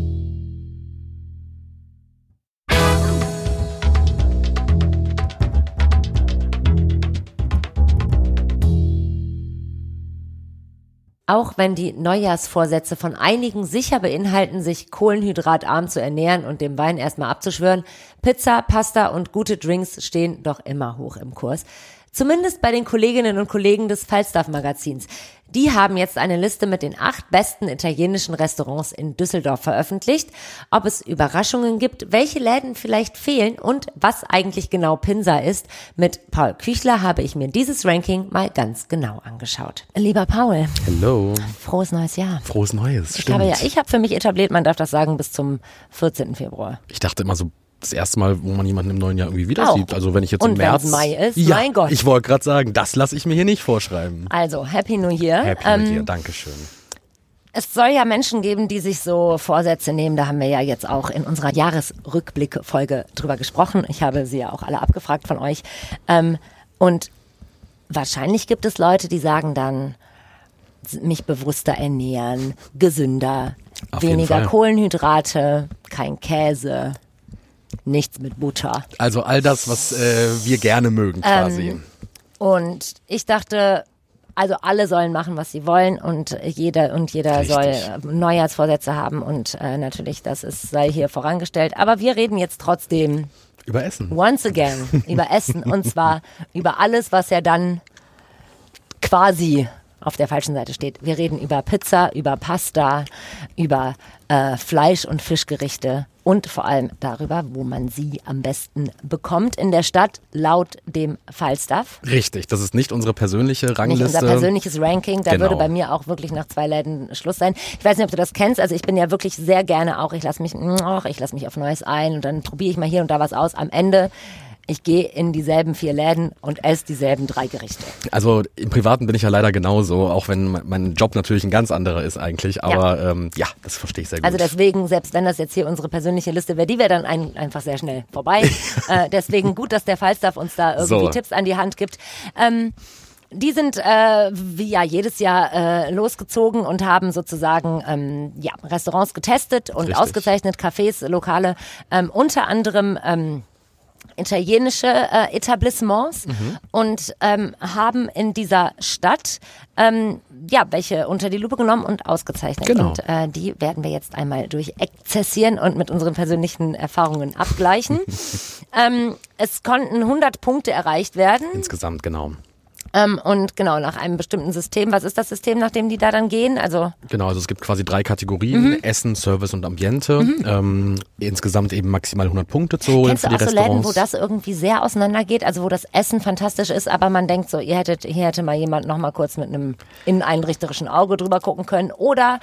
Auch wenn die Neujahrsvorsätze von einigen sicher beinhalten, sich kohlenhydratarm zu ernähren und dem Wein erstmal abzuschwören, Pizza, Pasta und gute Drinks stehen doch immer hoch im Kurs. Zumindest bei den Kolleginnen und Kollegen des Falstaff-Magazins. Die haben jetzt eine Liste mit den acht besten italienischen Restaurants in Düsseldorf veröffentlicht. Ob es Überraschungen gibt, welche Läden vielleicht fehlen und was eigentlich genau Pinsa ist. Mit Paul Küchler habe ich mir dieses Ranking mal ganz genau angeschaut. Lieber Paul. Hello. Frohes neues Jahr. Frohes neues, ich stimmt. Habe ja, ich habe für mich etabliert, man darf das sagen, bis zum vierzehnten Februar. Ich dachte immer so, das erste Mal, wo man jemanden im neuen Jahr irgendwie wieder sieht. Also wenn ich jetzt und im März... Und wenn es Mai ist, ja, mein Gott. Ich wollte gerade sagen, das lasse ich mir hier nicht vorschreiben. Also, Happy New Year. Happy ähm, New Year, Dankeschön. Es soll ja Menschen geben, die sich so Vorsätze nehmen. Da haben wir ja jetzt auch in unserer Jahresrückblick-Folge drüber gesprochen. Ich habe sie ja auch alle abgefragt von euch. Ähm, und wahrscheinlich gibt es Leute, die sagen dann, mich bewusster ernähren, gesünder, Auf jeden weniger Fall. Kohlenhydrate, kein Käse, nichts mit Butter. Also all das, was äh, wir gerne mögen quasi. Ähm, und ich dachte, also alle sollen machen, was sie wollen und jeder und jeder Richtig. soll Neujahrsvorsätze haben und äh, natürlich, das ist, sei hier vorangestellt. Aber wir reden jetzt trotzdem Über Essen. once again über Essen und zwar über alles, was ja dann quasi auf der falschen Seite steht. Wir reden über Pizza, über Pasta, über äh, Fleisch- und Fischgerichte und vor allem darüber, wo man sie am besten bekommt in der Stadt, laut dem Falstaff. Richtig, das ist nicht unsere persönliche Nicht Rangliste. unser persönliches Ranking, da Genau. würde bei mir auch wirklich nach zwei Läden Schluss sein. Ich weiß nicht, ob du das kennst, also ich bin ja wirklich sehr gerne auch, ich lasse mich, ach, ich lasse mich auf Neues ein und dann probiere ich mal hier und da was aus. Am Ende, ich gehe in dieselben vier Läden und esse dieselben drei Gerichte. Also im Privaten bin ich ja leider genauso, auch wenn mein- mein Job natürlich ein ganz anderer ist eigentlich. Aber ja, ähm, ja das verstehe ich sehr gut. Also deswegen, selbst wenn das jetzt hier unsere persönliche Liste wäre, die wäre dann ein, einfach sehr schnell vorbei. äh, deswegen gut, dass der Falstaff uns da irgendwie So. Tipps an die Hand gibt. Ähm, die sind äh, wie ja jedes Jahr äh, losgezogen und haben sozusagen ähm, ja, Restaurants getestet und Richtig. ausgezeichnet, Cafés, Lokale, ähm, unter anderem ähm, italienische äh, Etablissements Mhm. und ähm, haben in dieser Stadt ähm, ja welche unter die Lupe genommen und ausgezeichnet. Genau. Und äh, die werden wir jetzt einmal durchexzessieren und mit unseren persönlichen Erfahrungen abgleichen. ähm, es konnten hundert Punkte erreicht werden. Insgesamt, genau. Ähm, und genau, nach einem bestimmten System. Was ist das System, nach dem die da dann gehen? Also Genau, also es gibt quasi drei Kategorien, Mhm. Essen, Service und Ambiente. Ähm, insgesamt eben maximal hundert Punkte zu holen kennst für du die auch so Läden, Restaurants. wo das irgendwie sehr auseinandergeht? Also wo das Essen fantastisch ist, aber man denkt so, ihr hättet, hier hätte mal jemand noch mal kurz mit einem inneneinrichterischen Auge drüber gucken können. Oder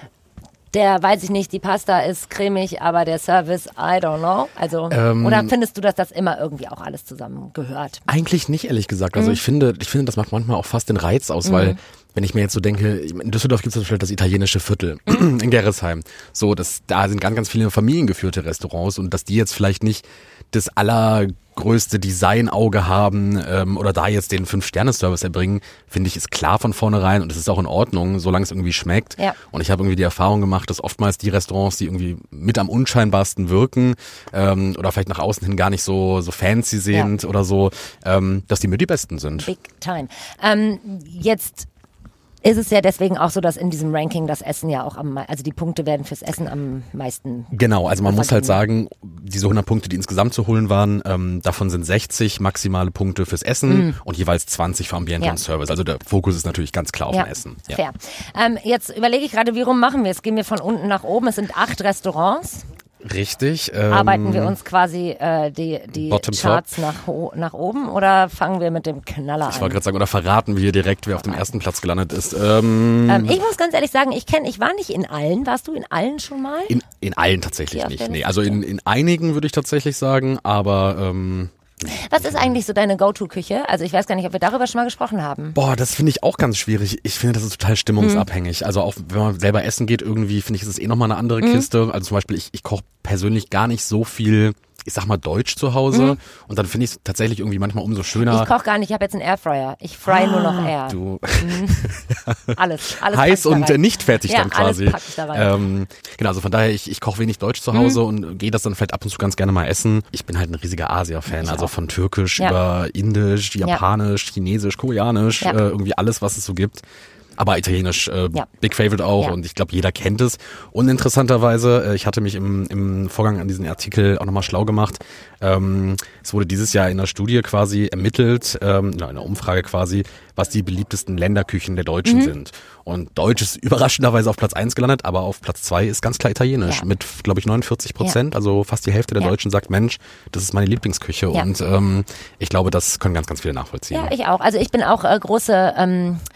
der, weiß ich nicht, die Pasta ist cremig, aber der Service, I don't know. Also, Ähm, oder findest du, dass das immer irgendwie auch alles zusammengehört? Eigentlich nicht, ehrlich gesagt. Also Mhm. ich finde, ich finde, das macht manchmal auch fast den Reiz aus, weil wenn ich mir jetzt so denke, in Düsseldorf gibt es zum Beispiel das italienische Viertel in Gerresheim. So, das, da sind ganz, ganz viele familiengeführte Restaurants und dass die jetzt vielleicht nicht das allergrößte Designauge haben ähm, oder da jetzt den Fünf-Sterne-Service erbringen, finde ich, ist klar von vornherein und es ist auch in Ordnung, solange es irgendwie schmeckt. Ja. Und ich habe irgendwie die Erfahrung gemacht, dass oftmals die Restaurants, die irgendwie mit am unscheinbarsten wirken ähm, oder vielleicht nach außen hin gar nicht so, so fancy sind oder so, ähm, dass die mit die besten sind. Big time. Ähm, jetzt ist es ja deswegen auch so, dass in diesem Ranking das Essen ja auch am, mei- also die Punkte werden fürs Essen am meisten. Genau, also man muss halt vergeben. sagen, diese hundert Punkte, die insgesamt zu holen waren, ähm, davon sind sechzig maximale Punkte fürs Essen und jeweils zwanzig für Ambiente Ja. und Service. Also der Fokus ist natürlich ganz klar auf Ja, dem Essen. Ja. fair. Ähm, jetzt überlege ich gerade, wie rum machen wir es? Gehen wir von unten nach oben? Es sind acht Restaurants. Richtig. Ähm, Arbeiten wir uns quasi äh, die, die Bottom Charts nach, ho- nach oben oder fangen wir mit dem Knaller Ich an? wollte gerade sagen, oder verraten wir hier direkt, wer auf dem ersten Platz gelandet ist. Ähm, Ähm, ich muss ganz ehrlich sagen, ich kenne, ich war nicht in allen. Warst du in allen schon mal? in, in allen tatsächlich Ja, auf nicht. der Nee, Liste also in, in einigen würde ich tatsächlich sagen, aber ähm, Was ist eigentlich so deine Go-To-Küche? Also ich weiß gar nicht, ob wir darüber schon mal gesprochen haben. boah, das finde ich auch ganz schwierig. Ich finde, das ist total stimmungsabhängig. Also auch wenn man selber essen geht, irgendwie finde ich, ist es eh nochmal eine andere Kiste. Also zum Beispiel, ich, ich koche persönlich gar nicht so viel, ich sag mal, Deutsch zu Hause. Und dann finde ich es tatsächlich irgendwie manchmal umso schöner. Ich koche gar nicht, ich habe jetzt einen Airfryer. Ich fry nur noch Air. Du Alles, alles pack heiß ich da und rein. äh, nicht fertig Ja, dann quasi. alles pack ich da rein. Ähm, genau, also von daher, ich, ich koche wenig Deutsch zu Hause und gehe das dann vielleicht ab und zu ganz gerne mal essen. Ich bin halt ein riesiger Asia-Fan, Ich also auch. von Türkisch Ja. über Indisch, Japanisch, Chinesisch, Koreanisch, Ja. äh, irgendwie alles, was es so gibt. Aber Italienisch, äh, Ja. Big Favorite auch Ja. und ich glaube, jeder kennt es. Und interessanterweise, äh, ich hatte mich im, im Vorgang an diesen Artikel auch nochmal schlau gemacht. Ähm, es wurde dieses Jahr in einer Studie quasi ermittelt, ähm, in einer Umfrage quasi, was die beliebtesten Länderküchen der Deutschen Mhm. sind. Und Deutsch ist überraschenderweise auf Platz eins gelandet, aber auf Platz zwei ist ganz klar Italienisch Ja. mit, glaube ich, neunundvierzig Prozent. Also fast die Hälfte der Ja. Deutschen sagt, Mensch, das ist meine Lieblingsküche. Ja. Und ähm, ich glaube, das können ganz, ganz viele nachvollziehen. Ja, ich auch. Also ich bin auch äh, große ähm,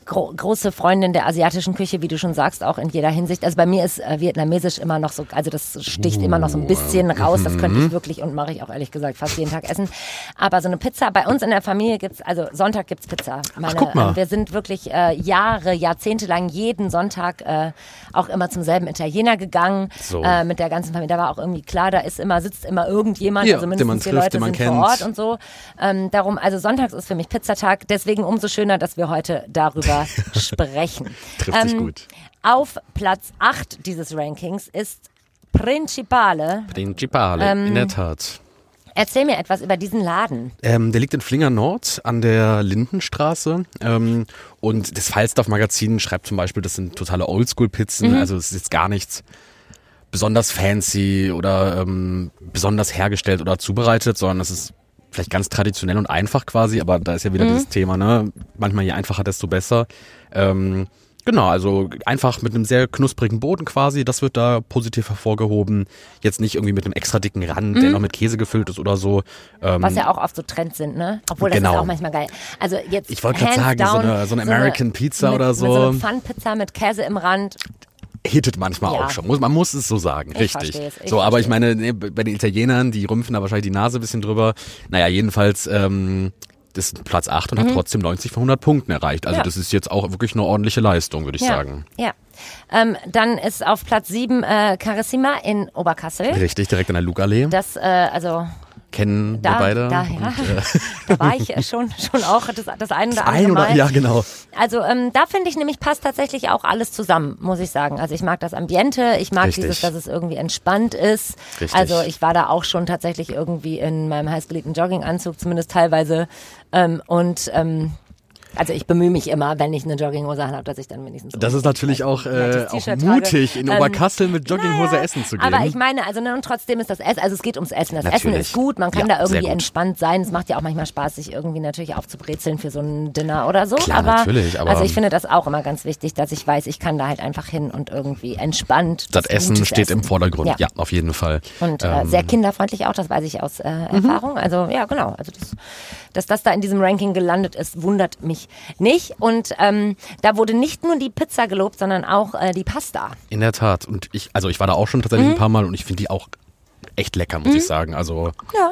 gro- große Freundin der asiatischen Küche, wie du schon sagst, auch in jeder Hinsicht. Also bei mir ist äh, Vietnamesisch immer noch so, also das sticht uh, immer noch so ein bisschen raus. Das könnte ich wirklich und mache ich auch ehrlich gesagt fast jeden Tag essen. Aber so eine Pizza, bei uns in der Familie gibt's, also Sonntag gibt's Pizza. Meine, Ach, guck mal. Äh, wir sind wirklich äh, Jahre, Jahrzehnte lang jeden Sonntag äh, auch immer zum selben Italiener gegangen. So. Äh, mit der ganzen Familie. Da war auch irgendwie klar, da ist immer, sitzt immer irgendjemand, Ja, also den man mindestens die trifft, Leute den man sind kennt. vor Ort und so. Ähm, darum, also sonntags ist für mich Pizzatag, deswegen umso schöner, dass wir heute darüber sprechen. Trifft sich gut. Auf Platz acht dieses Rankings ist Principale. Principale, Ähm, in der Tat. Erzähl mir etwas über diesen Laden. Ähm, der liegt in Flinger Nord an der Lindenstraße. Ähm, und das Falstaff-Magazin schreibt zum Beispiel, das sind totale Oldschool-Pizzen. Mhm. Also es ist jetzt gar nichts besonders fancy oder ähm, besonders hergestellt oder zubereitet, sondern es ist vielleicht ganz traditionell und einfach quasi. Aber da ist ja wieder Mhm. dieses Thema, ne? Manchmal je einfacher, desto besser. Ähm, Genau, also einfach mit einem sehr knusprigen Boden quasi, das wird da positiv hervorgehoben. Jetzt nicht irgendwie mit einem extra dicken Rand, Mhm. der noch mit Käse gefüllt ist oder so. Ähm, Was ja auch oft so Trends sind, ne? Obwohl das Genau. ist auch manchmal geil. Also jetzt Ich wollte gerade hands sagen, so down, eine, so eine American Pizza mit, oder so, Mit so eine Pfannpizza mit Käse im Rand. hittet manchmal Ja. auch schon. Muss, man muss es so sagen, Ich richtig. versteh's, ich so, aber ich versteh's. meine, nee, bei den Italienern, die rümpfen da wahrscheinlich die Nase ein bisschen drüber. Naja, jedenfalls, ähm, das ist Platz acht und hat trotzdem neunzig von hundert Punkten erreicht. Also Mhm. Ja. das ist jetzt auch wirklich eine ordentliche Leistung, würde ich Ja. sagen. Ja. Ähm, dann ist auf Platz sieben äh, Carissima in Oberkassel. Richtig, direkt an der Lugallee. Das, äh, also Kennen da, wir beide. da, ja. Und, äh, da war ich schon, schon auch das, das eine oder andere ein oder, Mal. ja, genau. Also ähm, da finde ich nämlich passt tatsächlich auch alles zusammen, muss ich sagen. Also ich mag das Ambiente, ich mag Richtig. dieses, dass es irgendwie entspannt ist. Richtig. Also ich war da auch schon tatsächlich irgendwie in meinem heißgeliebten Jogginganzug, zumindest teilweise. Ähm, und ähm, also ich bemühe mich immer, wenn ich eine Jogginghose habe, dass ich dann wenigstens... Das ist natürlich auch, ein äh, nettes auch T-Shirt mutig, trage. in Ähm, Oberkassel mit Jogginghose naja, essen zu gehen. Aber ich meine, also ne, und trotzdem ist das Essen, also es geht ums Essen. Das Essen Natürlich. ist gut, man kann Ja, da sehr irgendwie gut. entspannt sein. Es macht ja auch manchmal Spaß, sich irgendwie natürlich aufzubrezeln für so ein Dinner oder so. Klar, aber, natürlich, aber- also ich finde das auch immer ganz wichtig, dass ich weiß, ich kann da halt einfach hin und irgendwie entspannt. Das Essen Gutes steht im essen. Vordergrund, Ja. ja, auf jeden Fall. Und äh, Ähm, sehr kinderfreundlich auch, das weiß ich aus äh, Erfahrung. Also ja, genau. Also das, dass das da in diesem Ranking gelandet ist, wundert mich nicht. Und ähm, da wurde nicht nur die Pizza gelobt, sondern auch äh, die Pasta. In der Tat. Und ich, also ich war da auch schon tatsächlich Mhm. ein paar Mal und ich finde die auch echt lecker, muss ich sagen. Also Ja.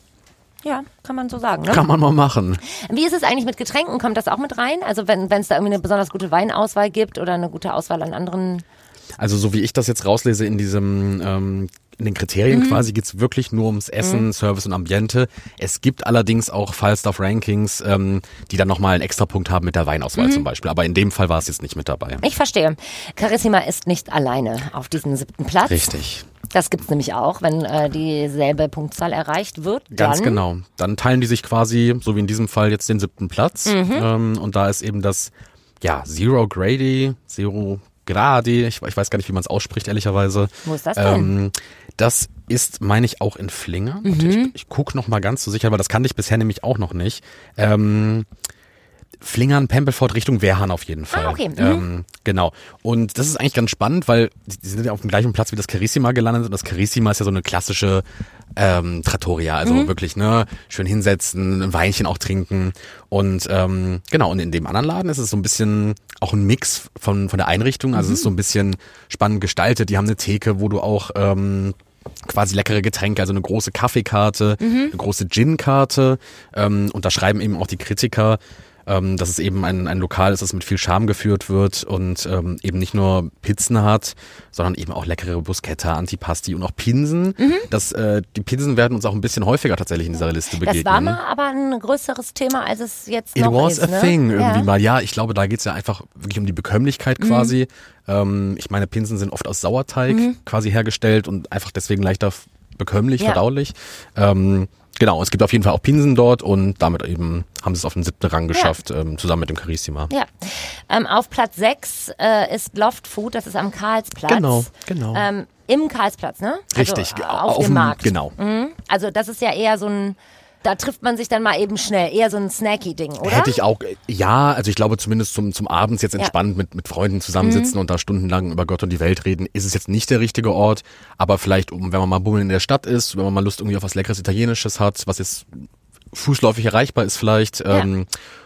Ja, kann man so sagen. Ne? kann man mal machen. Wie ist es eigentlich mit Getränken? Kommt das auch mit rein? Also wenn es da irgendwie eine besonders gute Weinauswahl gibt oder eine gute Auswahl an anderen... Also so wie ich das jetzt rauslese in diesem, ähm, in den Kriterien Mhm. quasi, geht's wirklich nur ums Essen, Service und Ambiente. Es gibt allerdings auch Falstaff-Rankings, ähm, die dann nochmal einen Extrapunkt haben mit der Weinauswahl Mhm. zum Beispiel. Aber in dem Fall war es jetzt nicht mit dabei. Ich verstehe. Carissima ist nicht alleine auf diesem siebten Platz. Richtig. Das gibt's nämlich auch, wenn äh, dieselbe Punktzahl erreicht wird. Ganz dann, genau. Dann teilen die sich quasi, so wie in diesem Fall, jetzt den siebten Platz. Mhm. Ähm, und da ist eben das, ja, Zero Grady, Zero Gradi, ich, ich weiß gar nicht, wie man es ausspricht, ehrlicherweise. Wo ist das denn? Ähm, das ist, meine ich, auch in Flinger. Und Mhm. ich, ich gucke noch mal ganz zur Sicherheit, weil das kannte ich bisher nämlich auch noch nicht. Ähm, Flingern, Pempelfort, Richtung Wehrhahn auf jeden Fall. Ah, okay. Mhm. Ähm, genau. Und das ist eigentlich ganz spannend, weil die sind ja auf dem gleichen Platz wie das Carissima gelandet und das Carissima ist ja so eine klassische ähm, Trattoria, also Mhm. wirklich, ne, schön hinsetzen, ein Weinchen auch trinken und ähm, genau, und in dem anderen Laden ist es so ein bisschen auch ein Mix von von der Einrichtung, also es ist so ein bisschen spannend gestaltet, die haben eine Theke, wo du auch ähm, quasi leckere Getränke, also eine große Kaffeekarte, eine große Gin-Karte ähm, und da schreiben eben auch die Kritiker, ähm, dass es eben ein, ein Lokal ist, das mit viel Charme geführt wird und ähm, eben nicht nur Pizzen hat, sondern eben auch leckere Bruschetta, Antipasti und auch Pinsen. Das, äh, die Pinsen werden uns auch ein bisschen häufiger tatsächlich in dieser Liste begegnen. Das war mal aber ein größeres Thema, als es jetzt It noch was ist. a ne? thing irgendwie ja. mal. Ja, ich glaube, da geht's ja einfach wirklich um die Bekömmlichkeit quasi. Ähm, ich meine, Pinsen sind oft aus Sauerteig quasi hergestellt und einfach deswegen leichter f- bekömmlich, Ja. verdaulich. Ähm, genau, es gibt auf jeden Fall auch Pinsen dort und damit eben haben sie es auf den siebten Rang geschafft, ähm, zusammen mit dem Carissima. Ja. Ähm, auf Platz sechs äh, ist Loft Food, das ist am Karlsplatz. Genau, genau. Ähm, Im Karlsplatz, ne? Richtig, Also, ge- auf, auf dem Markt. Genau. Mhm. Also das ist ja eher so ein, da trifft man sich dann mal eben schnell, eher so ein Snacky-Ding, oder? Hätte ich auch, äh, ja, also ich glaube zumindest zum, zum Abends jetzt entspannt mit, mit Freunden zusammensitzen und da stundenlang über Gott und die Welt reden, ist es jetzt nicht der richtige Ort, aber vielleicht, um, wenn man mal bummeln in der Stadt ist, wenn man mal Lust irgendwie auf was Leckeres Italienisches hat, was jetzt fußläufig erreichbar ist vielleicht, ähm,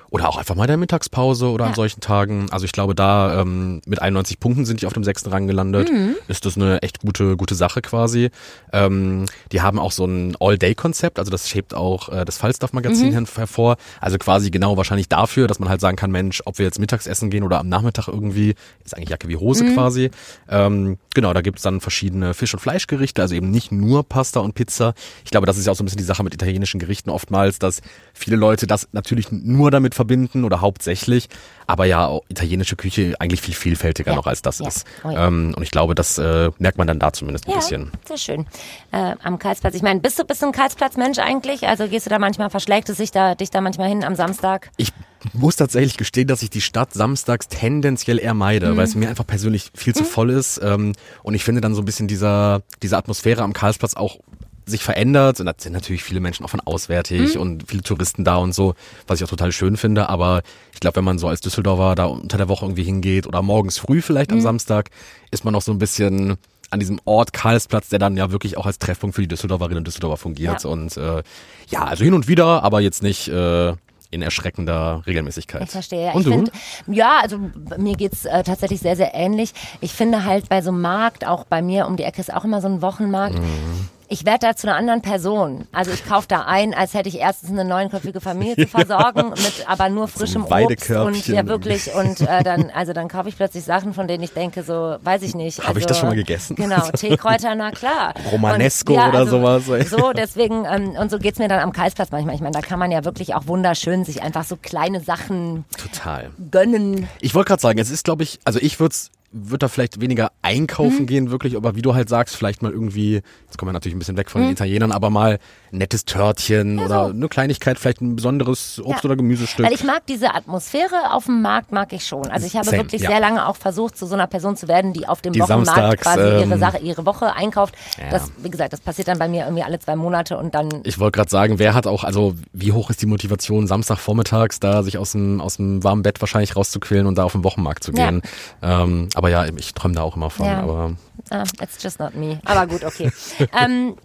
Oder auch einfach mal in der Mittagspause oder Ja. an solchen Tagen. Also ich glaube, da ähm, mit einundneunzig Punkten sind die auf dem sechsten Rang gelandet. Mhm. Ist das eine echt gute gute Sache quasi. Ähm, die haben auch so ein All-Day-Konzept, also das schiebt auch äh, das Falstaff-Magazin Mhm. her- hervor. Also quasi genau wahrscheinlich dafür, dass man halt sagen kann, Mensch, ob wir jetzt mittags essen gehen oder am Nachmittag irgendwie, ist eigentlich Jacke wie Hose Mhm. quasi. Ähm, genau, da gibt's dann verschiedene Fisch- und Fleischgerichte, also eben nicht nur Pasta und Pizza. Ich glaube, das ist ja auch so ein bisschen die Sache mit italienischen Gerichten oftmals, dass viele Leute das natürlich nur damit verbinden oder hauptsächlich, aber ja, auch italienische Küche eigentlich viel vielfältiger Ja. noch als das Ja. ist. Oh ja. Ähm, und ich glaube, das äh, merkt man dann da zumindest ein Ja, bisschen. sehr schön. Äh, am Karlsplatz. Ich meine, bist du, bist du ein Karlsplatzmensch eigentlich? Also gehst du da manchmal, verschlägt es sich da, dich da manchmal hin am Samstag? Ich muss tatsächlich gestehen, dass ich die Stadt samstags tendenziell eher meide, Mhm. weil es mir einfach persönlich viel zu voll ist. Ähm, und ich finde dann so ein bisschen dieser, diese Atmosphäre am Karlsplatz auch sich verändert. Und da sind natürlich viele Menschen auch von auswärtig Mhm. und viele Touristen da und so, was ich auch total schön finde. Aber ich glaube, wenn man so als Düsseldorfer da unter der Woche irgendwie hingeht oder morgens früh vielleicht Mhm. am Samstag, ist man noch so ein bisschen an diesem Ort Karlsplatz, der dann ja wirklich auch als Treffpunkt für die Düsseldorferinnen und Düsseldorfer fungiert. Ja. Und äh, ja, also hin und wieder, aber jetzt nicht äh, in erschreckender Regelmäßigkeit. Ich verstehe. Und ich du? Find, ja, also mir geht's äh, tatsächlich sehr, sehr ähnlich. Ich finde halt bei so einem Markt, auch bei mir um die Ecke ist auch immer so ein Wochenmarkt. Mhm. Ich werde da zu einer anderen Person. Also ich kaufe da ein, als hätte ich erstens eine neunköpfige Familie zu versorgen, mit aber nur frischem Obst und Weidekörbchen. ja wirklich und äh, dann also dann kaufe ich plötzlich Sachen, von denen ich denke so, weiß ich nicht. Habe also, ich das schon mal gegessen? Genau, Teekräuter, na klar. Romanesco Und, ja, oder also, sowas. So, deswegen ähm, und so geht's mir dann am Karlsplatz manchmal. Ich meine, da kann man ja wirklich auch wunderschön sich einfach so kleine Sachen Total. gönnen. Ich wollte gerade sagen, es ist, glaube ich, also ich würde würde da vielleicht weniger einkaufen Mhm. gehen, wirklich, aber wie du halt sagst, vielleicht mal irgendwie, jetzt kommen wir natürlich ein bisschen weg von Mhm. den Italienern, aber mal ein nettes Törtchen oder so. eine Kleinigkeit, vielleicht ein besonderes Obst- Ja. oder Gemüsestück. Weil ich mag diese Atmosphäre auf dem Markt, mag ich schon. Also ich habe Same, wirklich ja. sehr lange auch versucht, zu so einer Person zu werden, die auf dem Die Wochenmarkt samstags, quasi ähm, ihre Sache, ihre Woche einkauft. Ja. Das, wie gesagt, das passiert dann bei mir irgendwie alle zwei Monate und dann Ich wollte gerade sagen, wer hat auch, also wie hoch ist die Motivation, Samstagvormittags da sich aus dem, aus dem warmen Bett wahrscheinlich rauszuquälen und da auf den Wochenmarkt zu Ja. gehen. Ähm, aber ja, ich träume da auch immer von. Ja. Aber ah, it's just not me. Aber gut, okay. ähm,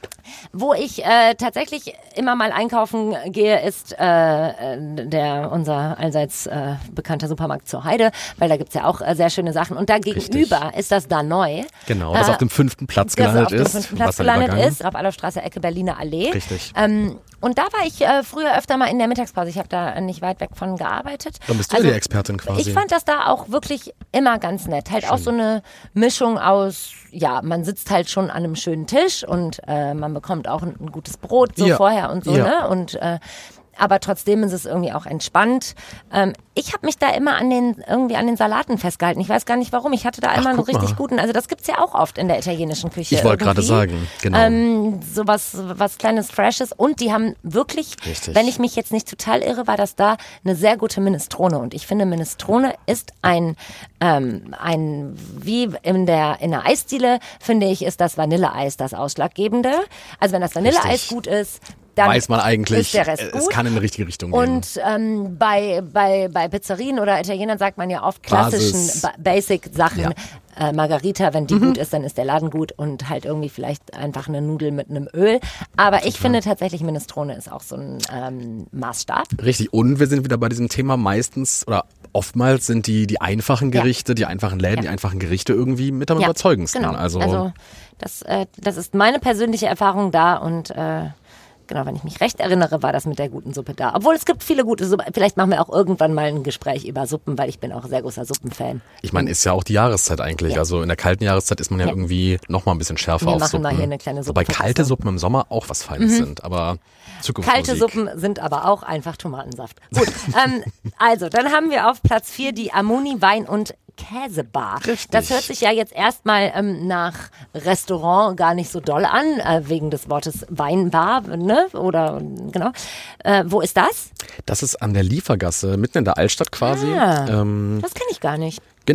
wo ich äh, tatsächlich immer mal einkaufen gehe, ist äh, der unser allseits äh, bekannter Supermarkt zur Heide, weil da gibt's ja auch äh, sehr schöne Sachen. Und da gegenüber ist das da neu. genau, das Äh, auf dem fünften Platz das gelandet auf dem ist. fünften Platz Wasserübergang. gelandet ist, auf Adolfstraße, Ecke Berliner Allee. Richtig. Ähm, und da war ich äh, früher öfter mal in der Mittagspause. Ich habe da nicht weit weg von gearbeitet. Dann bist du ja die Expertin quasi. Ich fand das da auch wirklich immer ganz nett. Halt auch so eine Mischung aus, ja, man sitzt halt schon an einem schönen Tisch und äh, man bekommt auch ein, ein gutes Brot so Ja. vorher und so, Ja. ne? Und äh, aber trotzdem ist es irgendwie auch entspannt. Ähm, ich habe mich da immer an den irgendwie an den Salaten festgehalten. Ich weiß gar nicht warum. Ich hatte da immer einen guck richtig mal. guten. Also das gibt's ja auch oft in der italienischen Küche. Ich wollte gerade irgendwie. sagen, genau. Ähm, so was, was kleines Freshes. Und die haben wirklich, Richtig. wenn ich mich jetzt nicht total irre, war das da eine sehr gute Minestrone. Und ich finde, Minestrone ist ein, ähm, ein wie in der, in der Eisdiele, finde ich, ist das Vanilleeis das Ausschlaggebende. Also wenn das Vanilleeis Richtig. gut ist, dann Weiß man eigentlich, ist der Rest es gut. kann in die richtige Richtung gehen. Und ähm, bei, bei, bei Pizzerien oder Italienern sagt man ja oft klassischen Basis. ba Basic-Sachen. Ja. Äh, Margarita, wenn die Mhm. gut ist, dann ist der Laden gut und halt irgendwie vielleicht einfach eine Nudel mit einem Öl. Aber ich finde tatsächlich, Minestrone ist auch so ein ähm, Maßstab. Richtig, und wir sind wieder bei diesem Thema meistens oder oftmals sind die, die einfachen Ja. Gerichte, die einfachen Läden, Ja. die einfachen Gerichte irgendwie mit am Ja, überzeugendsten. Genau. Also, Also das, äh, das ist meine persönliche Erfahrung da und äh, genau, wenn ich mich recht erinnere, war das mit der guten Suppe da. Obwohl es gibt viele gute Suppen. Vielleicht machen wir auch irgendwann mal ein Gespräch über Suppen, weil ich bin auch sehr großer Suppenfan. ich meine, ist ja auch die Jahreszeit eigentlich. Ja. Also in der kalten Jahreszeit ist man ja, Ja. irgendwie noch mal ein bisschen schärfer Wir auf machen Suppen. mal hier eine kleine Wobei Suppenverkostung. kalte Suppen im Sommer auch was Feines sind, aber Zukunftsmusik. Kalte Suppen sind aber auch einfach Tomatensaft. Gut, ähm, also dann haben wir auf Platz vier die Amoni Wein- und Käsebar. Richtig. Das hört sich ja jetzt erstmal ähm, nach Restaurant gar nicht so doll an, äh, wegen des Wortes Weinbar, ne? Oder genau. Äh, wo ist das? Das ist an der Liefergasse, mitten in der Altstadt quasi. Ah. Ähm, Das kenne ich gar nicht. Genau,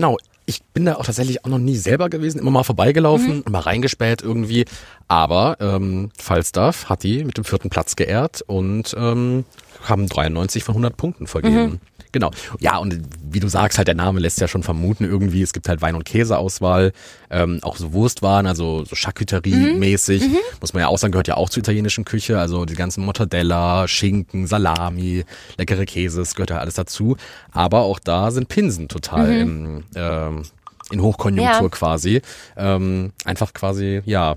Ich bin da auch tatsächlich auch noch nie selber gewesen, immer mal vorbeigelaufen, mhm. mal reingespäht irgendwie. Aber ähm, Falstaff hat die mit dem vierten Platz geehrt und ähm, haben dreiundneunzig von hundert Punkten vergeben. Mhm. Genau. Ja, und wie du sagst, halt der Name lässt ja schon vermuten irgendwie, es gibt halt Wein- und Käseauswahl, ähm, auch so Wurstwaren, also so Charcuterie-mäßig. Mhm. Muss man ja auch sagen, gehört ja auch zur italienischen Küche, also die ganzen Mortadella, Schinken, Salami, leckere Käses, gehört ja alles dazu. Aber auch da sind Pinsen total mhm. im, ähm, in Hochkonjunktur ja. quasi. Ähm, einfach quasi, ja,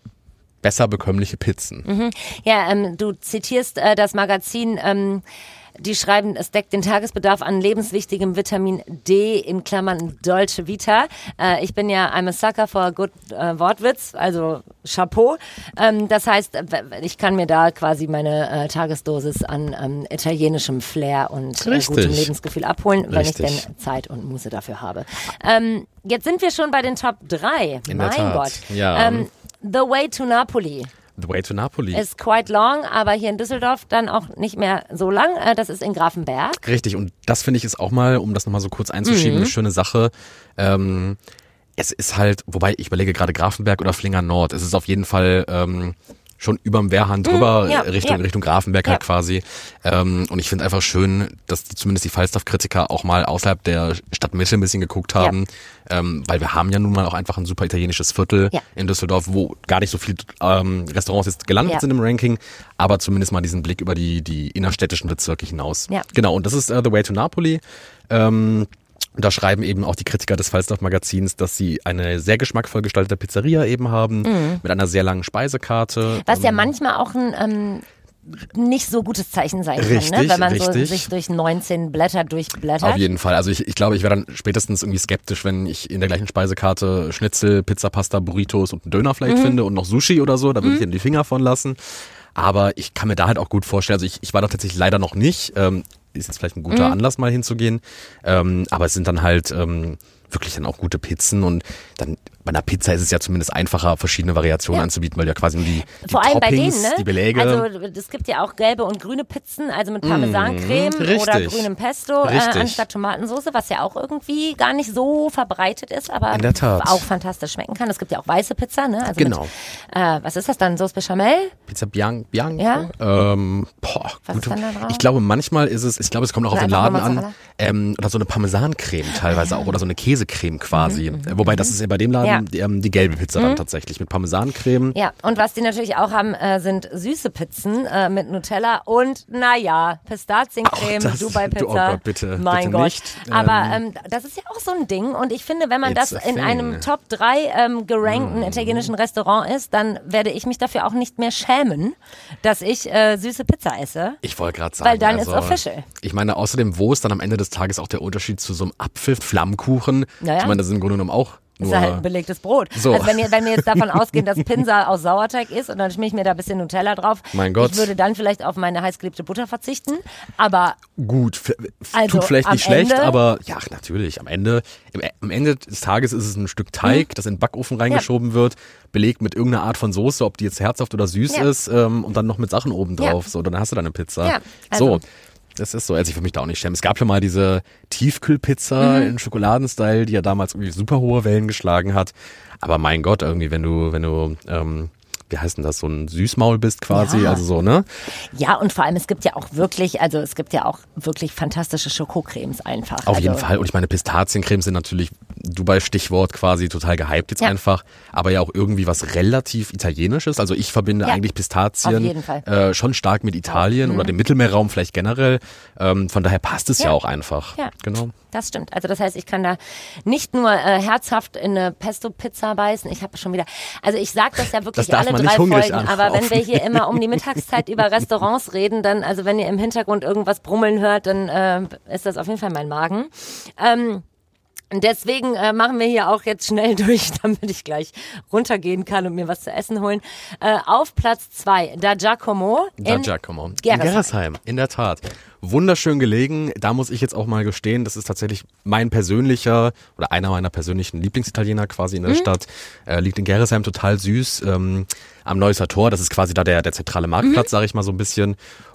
besser bekömmliche Pizzen. Mhm. Ja, ähm, du zitierst äh, das Magazin, ähm, die schreiben, es deckt den Tagesbedarf an lebenswichtigem Vitamin D in Klammern Dolce Vita. Äh, ich bin ja I'm a sucker for good äh, Wortwitz, also Chapeau. Ähm, das heißt, ich kann mir da quasi meine äh, Tagesdosis an ähm, italienischem Flair und äh, gutem Lebensgefühl abholen, wenn Richtig. ich denn Zeit und Muße dafür habe. Ähm, jetzt sind wir schon bei den Top drei. In mein der Tat. Gott. Ja. Ähm, The Way to Napoli. The Way to Napoli. Ist quite long, aber hier in Düsseldorf dann auch nicht mehr so lang. Das ist in Grafenberg. Richtig, und das finde ich ist auch mal, um das nochmal so kurz einzuschieben, mhm. eine schöne Sache. Ähm, es ist halt, wobei ich überlege gerade Grafenberg oder Flinger Nord. Es ist auf jeden Fall ähm, schon überm Wehrhahn drüber, ja, Richtung, ja. Richtung Grafenberg ja. halt quasi. Ähm, und ich finde einfach schön, dass die, zumindest die Falstaff-Kritiker auch mal außerhalb der Stadtmitte ein bisschen geguckt haben. Ja. Ähm, weil wir haben ja nun mal auch einfach ein super italienisches Viertel ja. in Düsseldorf, wo gar nicht so viele ähm, Restaurants jetzt gelandet ja. sind im Ranking, aber zumindest mal diesen Blick über die, die innerstädtischen Bezirke hinaus. Ja. Genau, und das ist uh, The Way to Napoli. Ähm, Und da schreiben eben auch die Kritiker des Falstaff-Magazins, dass sie eine sehr geschmackvoll gestaltete Pizzeria eben haben, mhm. mit einer sehr langen Speisekarte. Was ja manchmal auch ein ähm, nicht so gutes Zeichen sein richtig, kann, ne? Wenn man richtig. so sich durch neunzehn Blätter durchblättert. Auf jeden Fall. Also ich, ich glaube, ich wäre dann spätestens irgendwie skeptisch, wenn ich in der gleichen Speisekarte Schnitzel, Pizza, Pasta, Burritos und einen Döner vielleicht mhm. finde und noch Sushi oder so. Da würde mhm. ich dann die Finger von lassen. Aber ich kann mir da halt auch gut vorstellen, also ich, ich war da tatsächlich leider noch nicht, ähm, ist jetzt vielleicht ein guter mhm. Anlass mal hinzugehen, ähm, aber es sind dann halt ähm, wirklich dann auch gute Pizzen und dann bei einer Pizza ist es ja zumindest einfacher, verschiedene Variationen ja. anzubieten, weil du ja quasi nur die, die Vor allem Toppings, bei denen, ne? die Beläge. Also es gibt ja auch gelbe und grüne Pizzen, also mit Parmesancreme mmh, oder grünem Pesto äh, anstatt Tomatensauce, was ja auch irgendwie gar nicht so verbreitet ist, aber in der Tat. auch fantastisch schmecken kann. Es gibt ja auch weiße Pizza, ne? Also genau. Mit, äh, was ist das dann? Sauce Bechamel? Pizza Bianco? Bianco? Ja? Ähm, boah, was gute, ist dann da drauf? Ich glaube, manchmal ist es, ich glaube, es kommt auch auf den Laden an, ähm, oder so eine Parmesancreme teilweise auch, oder so eine Käsecreme quasi. Mhm, Wobei, das ist ja bei dem Laden ja. die, ähm, die gelbe Pizza mhm. dann tatsächlich, mit Parmesancreme. Ja, und was die natürlich auch haben, äh, sind süße Pizzen äh, mit Nutella und, naja, Pistaziencreme, Dubai-Pizza. Oh Gott, bitte, mein bitte Gott. nicht. Aber ähm, das ist ja auch so ein Ding und ich finde, wenn man das in einem Top drei ähm, gerankten mm. italienischen Restaurant ist, dann werde ich mich dafür auch nicht mehr schämen, dass ich äh, süße Pizza esse. Ich wollte gerade sagen. Weil dann also, ist official. Ich meine, außerdem, wo ist dann am Ende des Tages auch der Unterschied zu so einem Apfel-Flammkuchen? Naja. Ich meine, das ist im Grunde genommen auch Das ist halt ein belegtes Brot. So. Also wenn wir, wenn wir jetzt davon ausgehen, dass Pinsa aus Sauerteig ist und dann schmier ich mir da ein bisschen Nutella drauf. Mein Gott. Ich würde dann vielleicht auf meine heißgeliebte Butter verzichten. Aber gut, f- also tut vielleicht nicht schlecht, Ende, aber ja, natürlich. Am Ende, im, am Ende des Tages ist es ein Stück Teig, hm. das in den Backofen reingeschoben ja. wird, belegt mit irgendeiner Art von Soße, ob die jetzt herzhaft oder süß ja. ist, ähm, und dann noch mit Sachen oben drauf. Ja. So, dann hast du deine Pizza. Ja, also. So. Das ist so, also ich will mich da auch nicht schämen. Es gab ja mal diese Tiefkühlpizza mhm. in Schokoladenstyle, die ja damals irgendwie super hohe Wellen geschlagen hat. Aber mein Gott, irgendwie, wenn du, wenn du, ähm, wie heißt denn das, so ein Süßmaul bist quasi, ja. also so, ne? Ja, und vor allem, es gibt ja auch wirklich, also es gibt ja auch wirklich fantastische Schokocremes einfach. Auf also jeden Fall. Und ich meine, Pistaziencremes sind natürlich, Dubai-Stichwort quasi total gehypt jetzt ja. einfach, aber ja auch irgendwie was relativ Italienisches. Also ich verbinde ja. eigentlich Pistazien Auf jeden Fall. Äh, schon stark mit Italien mhm. oder dem Mittelmeerraum vielleicht generell. Ähm, von daher passt es ja, ja auch einfach. Ja, genau. Das stimmt. Also das heißt, ich kann da nicht nur äh, herzhaft in eine Pesto-Pizza beißen. Ich habe schon wieder, also ich sage das ja wirklich das alle drei Folgen, aber wenn wir hier immer um die Mittagszeit über Restaurants reden, dann, also wenn ihr im Hintergrund irgendwas brummeln hört, dann äh, ist das auf jeden Fall mein Magen. Ähm, Deswegen äh, machen wir hier auch jetzt schnell durch, damit ich gleich runtergehen kann und mir was zu essen holen. Äh, auf Platz zwei, Da Giacomo. Da Giacomo. In Gerresheim, in der Tat. Wunderschön gelegen. Da muss ich jetzt auch mal gestehen, das ist tatsächlich mein persönlicher oder einer meiner persönlichen Lieblingsitaliener quasi in der mhm. Stadt. Äh, liegt in Gerresheim, total süß, ähm, am Neusser Tor. Das ist quasi da der, der zentrale Marktplatz, mhm. sage ich mal so ein bisschen.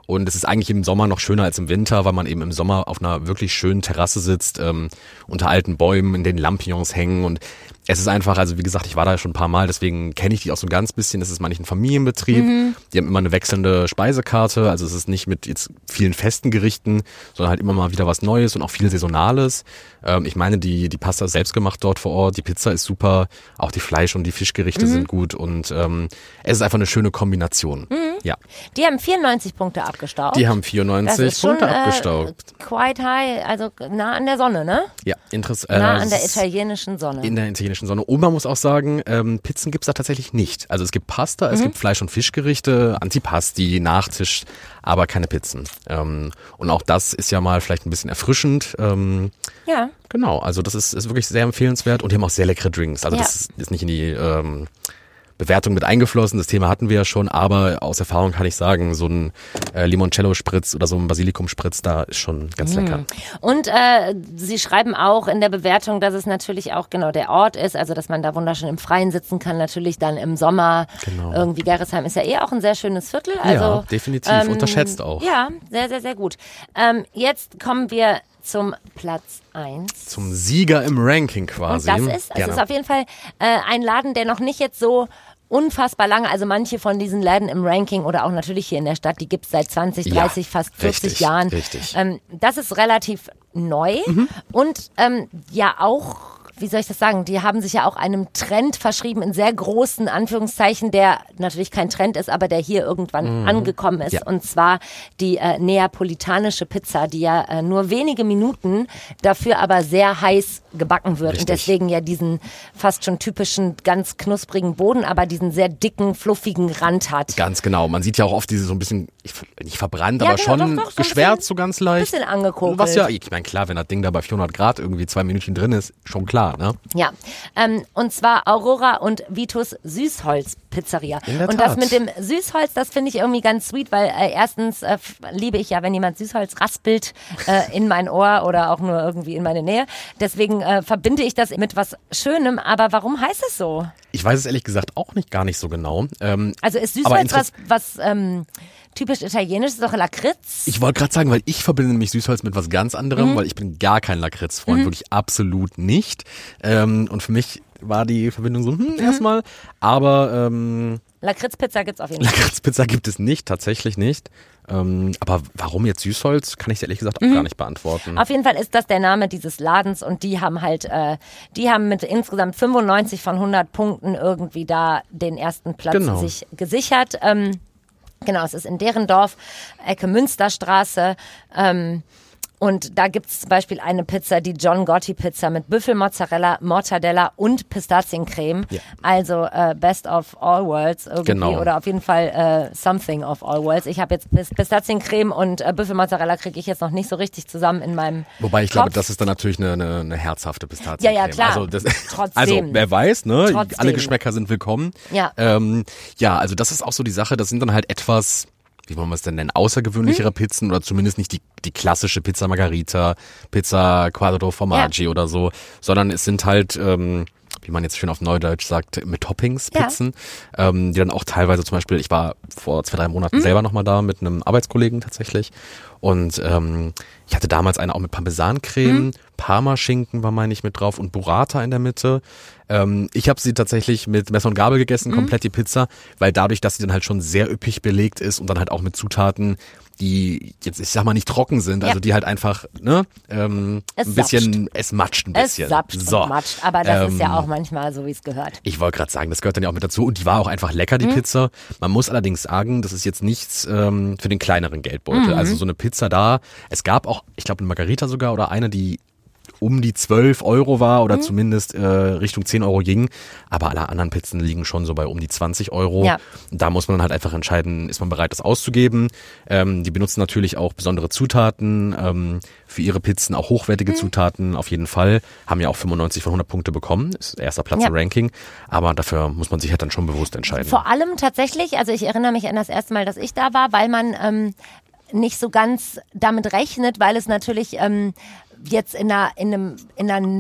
Und es ist eigentlich im Sommer noch schöner als im Winter, weil man eben im Sommer auf einer wirklich schönen Terrasse sitzt, ähm, unter alten Bäumen, in denen Lampions hängen. Und es ist einfach, also wie gesagt, ich war da schon ein paar Mal, deswegen kenne ich die auch so ein ganz bisschen. Es ist manchmal ein Familienbetrieb. Mhm. Die haben immer eine wechselnde Speisekarte. Also es ist nicht mit jetzt vielen festen Gerichten, sondern halt immer mal wieder was Neues und auch viel Saisonales. Ähm, ich meine, die, die Pasta ist selbst gemacht dort vor Ort. Die Pizza ist super. Auch die Fleisch- und die Fischgerichte mhm. sind gut. Und ähm, es ist einfach eine schöne Kombination. Mhm. Ja. Die haben vierundneunzig Punkte abgestaubt. Die haben vierundneunzig Punkte schon, abgestaubt. Äh, quite high, also nah an der Sonne, ne? Ja, interessant. Nah an der italienischen Sonne. In der italienischen Sonne. Und man muss auch sagen, ähm, Pizzen gibt's da tatsächlich nicht. Also es gibt Pasta, mhm. es gibt Fleisch- und Fischgerichte, Antipasti, Nachtisch, aber keine Pizzen. Ähm, und auch das ist ja mal vielleicht ein bisschen erfrischend. Ähm, ja. Genau, also das ist, ist wirklich sehr empfehlenswert. Und die haben auch sehr leckere Drinks. Also ja. das ist, ist nicht in die ähm, Bewertung mit eingeflossen, das Thema hatten wir ja schon, aber aus Erfahrung kann ich sagen, so ein äh, Limoncello-Spritz oder so ein Basilikum-Spritz, da ist schon ganz mm. lecker. Und äh, Sie schreiben auch in der Bewertung, dass es natürlich auch genau der Ort ist, also dass man da wunderschön im Freien sitzen kann, natürlich dann im Sommer. Genau. Irgendwie Gerresheim ist ja eh auch ein sehr schönes Viertel. Also, ja, definitiv, ähm, unterschätzt auch. Ja, sehr, sehr, sehr gut. Ähm, jetzt kommen wir zum Platz eins. Zum Sieger im Ranking quasi. Und das ist, es ist auf jeden Fall äh, ein Laden, der noch nicht jetzt so unfassbar lange, also manche von diesen Läden im Ranking oder auch natürlich hier in der Stadt, die gibt es seit zwanzig, dreißig, ja, fast vierzig richtig, Jahren. Richtig. Ähm, das ist relativ neu mhm. und ähm, ja auch, wie soll ich das sagen, die haben sich ja auch einem Trend verschrieben, in sehr großen Anführungszeichen, der natürlich kein Trend ist, aber der hier irgendwann mhm. angekommen ist. Ja. Und zwar die äh, neapolitanische Pizza, die ja äh, nur wenige Minuten, dafür aber sehr heiß gebacken wird. Richtig. Und deswegen ja diesen fast schon typischen, ganz knusprigen Boden, aber diesen sehr dicken, fluffigen Rand hat. Ganz genau. Man sieht ja auch oft diese so ein bisschen, nicht verbrannt, ja, aber genau, schon doch, doch, geschwärzt, so, so ganz leicht. Bisschen angekokelt. Was ja, ich meine, klar, wenn das Ding da bei vierhundert Grad irgendwie zwei Minuten drin ist, schon klar. Ne? Ja, ähm, und zwar Aurora und Vitus Süßholz-Pizzeria. In der und Tat. das mit dem Süßholz, das finde ich irgendwie ganz sweet, weil äh, erstens äh, liebe ich ja, wenn jemand Süßholz raspelt äh, in mein Ohr oder auch nur irgendwie in meine Nähe. Deswegen äh, verbinde ich das mit was Schönem, aber warum heißt es so? Ich weiß es ehrlich gesagt auch nicht gar nicht so genau. Ähm, also ist Süßholz was, was ähm, typisch italienisch, ist doch Lakritz? Ich wollte gerade sagen, weil ich verbinde nämlich Süßholz mit was ganz anderem, mhm. weil ich bin gar kein Lakritz-Freund, mhm. wirklich absolut nicht. Ähm, und für mich war die Verbindung so, hm, mhm. erstmal. Aber ähm, Lakritzpizza gibt's auf jeden Fall. Lakritzpizza gibt es nicht, tatsächlich nicht. Ähm, aber warum jetzt Süßholz, kann ich dir ehrlich gesagt auch mhm. gar nicht beantworten. Auf jeden Fall ist das der Name dieses Ladens und die haben halt, äh, die haben mit insgesamt fünfundneunzig von hundert Punkten irgendwie da den ersten Platz genau. sich gesichert. Ähm, Genau, es ist in deren Dorf, Ecke Münsterstraße. Ähm, und da gibt es zum Beispiel eine Pizza, die John Gotti Pizza mit Büffelmozzarella, Mortadella und Pistaziencreme. Ja. Also äh, Best of All Worlds irgendwie genau. oder auf jeden Fall äh, Something of All Worlds. Ich habe jetzt Pistaziencreme und äh, Büffelmozzarella kriege ich jetzt noch nicht so richtig zusammen in meinem Wobei ich Kopf. glaube, das ist dann natürlich eine, eine, eine herzhafte Pistaziencreme. Ja, ja, klar. Also, das, Trotzdem. also wer weiß, ne? Trotzdem. Alle Geschmäcker sind willkommen. Ja. Ähm, ja, also das ist auch so die Sache, das sind dann halt etwas, wie wollen wir es denn nennen, außergewöhnlichere hm? Pizzen oder zumindest nicht die, die klassische Pizza Margherita, Pizza Quattro Formaggi ja. oder so, sondern es sind halt, ähm, wie man jetzt schön auf Neudeutsch sagt, mit Toppings Pizzen, ja. ähm, die dann auch teilweise zum Beispiel, ich war vor zwei, drei Monaten hm? selber nochmal da mit einem Arbeitskollegen tatsächlich und ähm, ich hatte damals eine auch mit Parmesancreme, hm? Parmaschinken war meine ich mit drauf und Burrata in der Mitte. Ähm, ich habe sie tatsächlich mit Messer und Gabel gegessen, mhm. komplett die Pizza, weil dadurch, dass sie dann halt schon sehr üppig belegt ist und dann halt auch mit Zutaten, die jetzt, ich sag mal, nicht trocken sind, ja. also die halt einfach, ne, ähm, ein bisschen, sapscht. es matscht ein bisschen. Es sapscht so. und matscht, aber das ähm, ist ja auch manchmal so, wie es gehört. Ich wollte gerade sagen, das gehört dann ja auch mit dazu und die war auch einfach lecker, die mhm. Pizza. Man muss allerdings sagen, das ist jetzt nichts ähm, für den kleineren Geldbeutel. Mhm. Also so eine Pizza da, es gab auch, ich glaube, eine Margarita sogar oder eine, die um die zwölf Euro war oder mhm. zumindest äh, Richtung zehn Euro ging. Aber alle anderen Pizzen liegen schon so bei um die zwanzig Euro. Ja. Da muss man dann halt einfach entscheiden, ist man bereit, das auszugeben. Ähm, die benutzen natürlich auch besondere Zutaten ähm, für ihre Pizzen, auch hochwertige mhm. Zutaten auf jeden Fall. Haben ja auch fünfundneunzig von hundert Punkte bekommen. Ist erster Platz ja. im Ranking. Aber dafür muss man sich halt dann schon bewusst entscheiden. Vor allem tatsächlich, also ich erinnere mich an das erste Mal, dass ich da war, weil man ähm, nicht so ganz damit rechnet, weil es natürlich ähm, jetzt in einer, in einem, in einer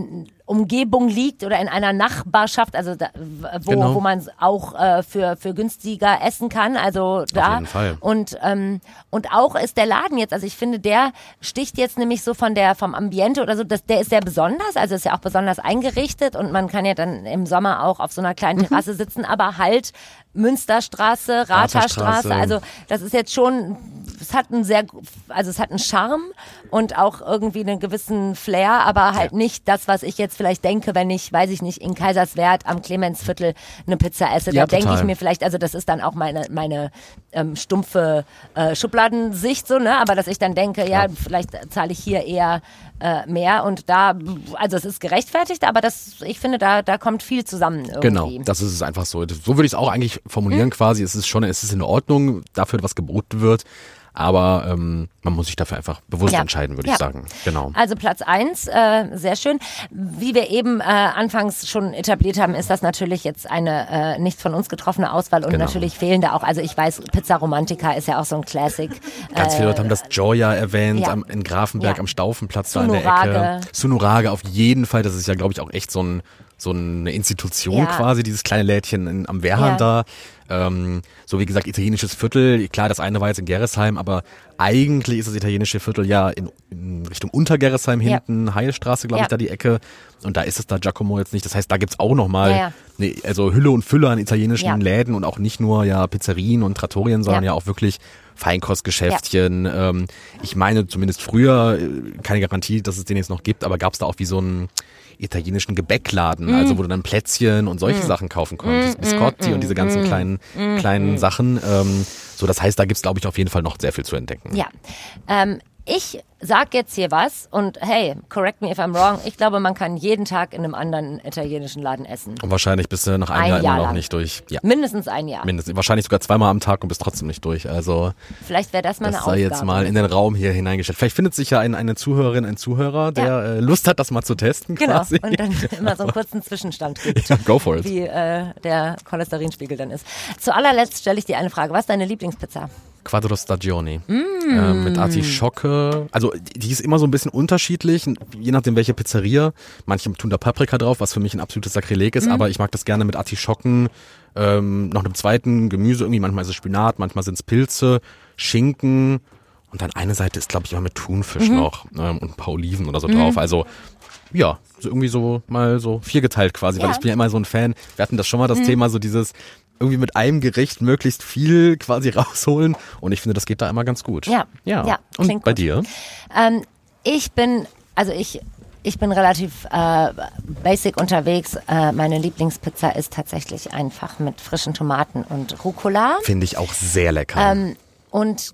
Umgebung liegt oder in einer Nachbarschaft, also da, wo, genau. wo man auch äh, für, für günstiger essen kann, also da. Auf jeden Fall. Und, ähm, und auch ist der Laden jetzt, also ich finde, der sticht jetzt nämlich so von der, vom Ambiente oder so, das, der ist sehr besonders, also ist ja auch besonders eingerichtet und man kann ja dann im Sommer auch auf so einer kleinen Terrasse mhm. sitzen, aber halt Münsterstraße, Rathastraße, also das ist jetzt schon, es hat einen sehr, also es hat einen Charme und auch irgendwie einen gewissen Flair, aber halt ja. nicht das, was ich jetzt vielleicht denke, wenn ich, weiß ich nicht, in Kaiserswerth am Clemensviertel eine Pizza esse. Ja, da denke ich mir vielleicht, also das ist dann auch meine meine ähm, stumpfe äh, Schubladensicht so, ne? Aber dass ich dann denke, ja, ja vielleicht zahle ich hier eher äh, mehr und da, also es ist gerechtfertigt, aber das, ich finde, da da kommt viel zusammen irgendwie. Genau, das ist es einfach so. So würde ich es auch eigentlich formulieren hm? quasi. Es ist schon, es ist in Ordnung dafür, was geboten wird. Aber ähm, man muss sich dafür einfach bewusst ja. entscheiden, würde ja. ich sagen. Genau. Also Platz eins, äh, sehr schön. Wie wir eben äh, anfangs schon etabliert haben, ist das natürlich jetzt eine äh, nicht von uns getroffene Auswahl und genau. natürlich fehlen da auch, also ich weiß, Pizza Romantica ist ja auch so ein Classic. Ganz viele Leute haben das Gioia erwähnt, ja. am, in Grafenberg ja. am Staufenplatz da Sunurage. in der Ecke. Sunurage auf jeden Fall, das ist ja, glaube ich, auch echt so ein so eine Institution ja. quasi, dieses kleine Lädchen in, am Wehrhahn ja. da. Ähm, so wie gesagt, italienisches Viertel. Klar, das eine war jetzt in Gerresheim, aber eigentlich ist das italienische Viertel ja in, in Richtung Untergerresheim hinten, ja. Heilstraße, glaube ich, ja. da die Ecke. Und da ist es da Giacomo jetzt nicht. Das heißt, da gibt's auch nochmal ja, ja. ne, also Hülle und Fülle an italienischen ja. Läden und auch nicht nur ja Pizzerien und Trattorien, sondern ja, ja auch wirklich Feinkostgeschäftchen. Ja. Ähm, ich meine zumindest früher, keine Garantie, dass es den jetzt noch gibt, aber gab's da auch wie so ein italienischen Gebäckladen, mm. also wo du dann Plätzchen und solche mm. Sachen kaufen konntest, mm. Biscotti mm. und diese ganzen mm. kleinen mm. kleinen mm. Sachen. Ähm, so, das heißt, da gibt's, glaube ich, auf jeden Fall noch sehr viel zu entdecken. Ja, ähm, ich sag jetzt hier was und hey, correct me if I'm wrong, ich glaube, man kann jeden Tag in einem anderen italienischen Laden essen. Und wahrscheinlich bist du nach einem ein Jahr, Jahr immer noch lang. nicht durch. Ja. Mindestens ein Jahr. Mindestens, wahrscheinlich sogar zweimal am Tag und bist trotzdem nicht durch. Also vielleicht wäre das mal das eine sei Aufgabe. jetzt mal in den Raum hier hineingestellt. Vielleicht findet sich ja ein, eine Zuhörerin, ein Zuhörer, der ja. äh, Lust hat, das mal zu testen quasi. Genau, und dann immer so einen kurzen Zwischenstand gibt. Ja, go for it. Wie äh, der Cholesterinspiegel dann ist. Zu allerletzt stelle ich dir eine Frage. Was ist deine Lieblingspizza? Quattro Stagioni. Mm. Äh, mit Artischocke. Also die ist immer so ein bisschen unterschiedlich, je nachdem welche Pizzeria. Manche tun da Paprika drauf, was für mich ein absolutes Sakrileg ist, mm. aber ich mag das gerne mit Artischocken, ähm, noch einem zweiten Gemüse, irgendwie manchmal ist es Spinat, manchmal sind es Pilze, Schinken und dann eine Seite ist, glaube ich, immer mit Thunfisch mhm. noch ähm, und ein paar Oliven oder so mhm. drauf. Also ja, so irgendwie so mal so viergeteilt quasi, ja. weil ich bin ja immer so ein Fan. Wir hatten das schon mal das mhm. Thema, so dieses irgendwie mit einem Gericht möglichst viel quasi rausholen und ich finde, das geht da immer ganz gut. Ja, ja. ja und bei gut. dir? Ähm, ich bin, also ich, ich bin relativ äh, basic unterwegs. Äh, meine Lieblingspizza ist tatsächlich einfach mit frischen Tomaten und Rucola. Finde ich auch sehr lecker. Ähm, und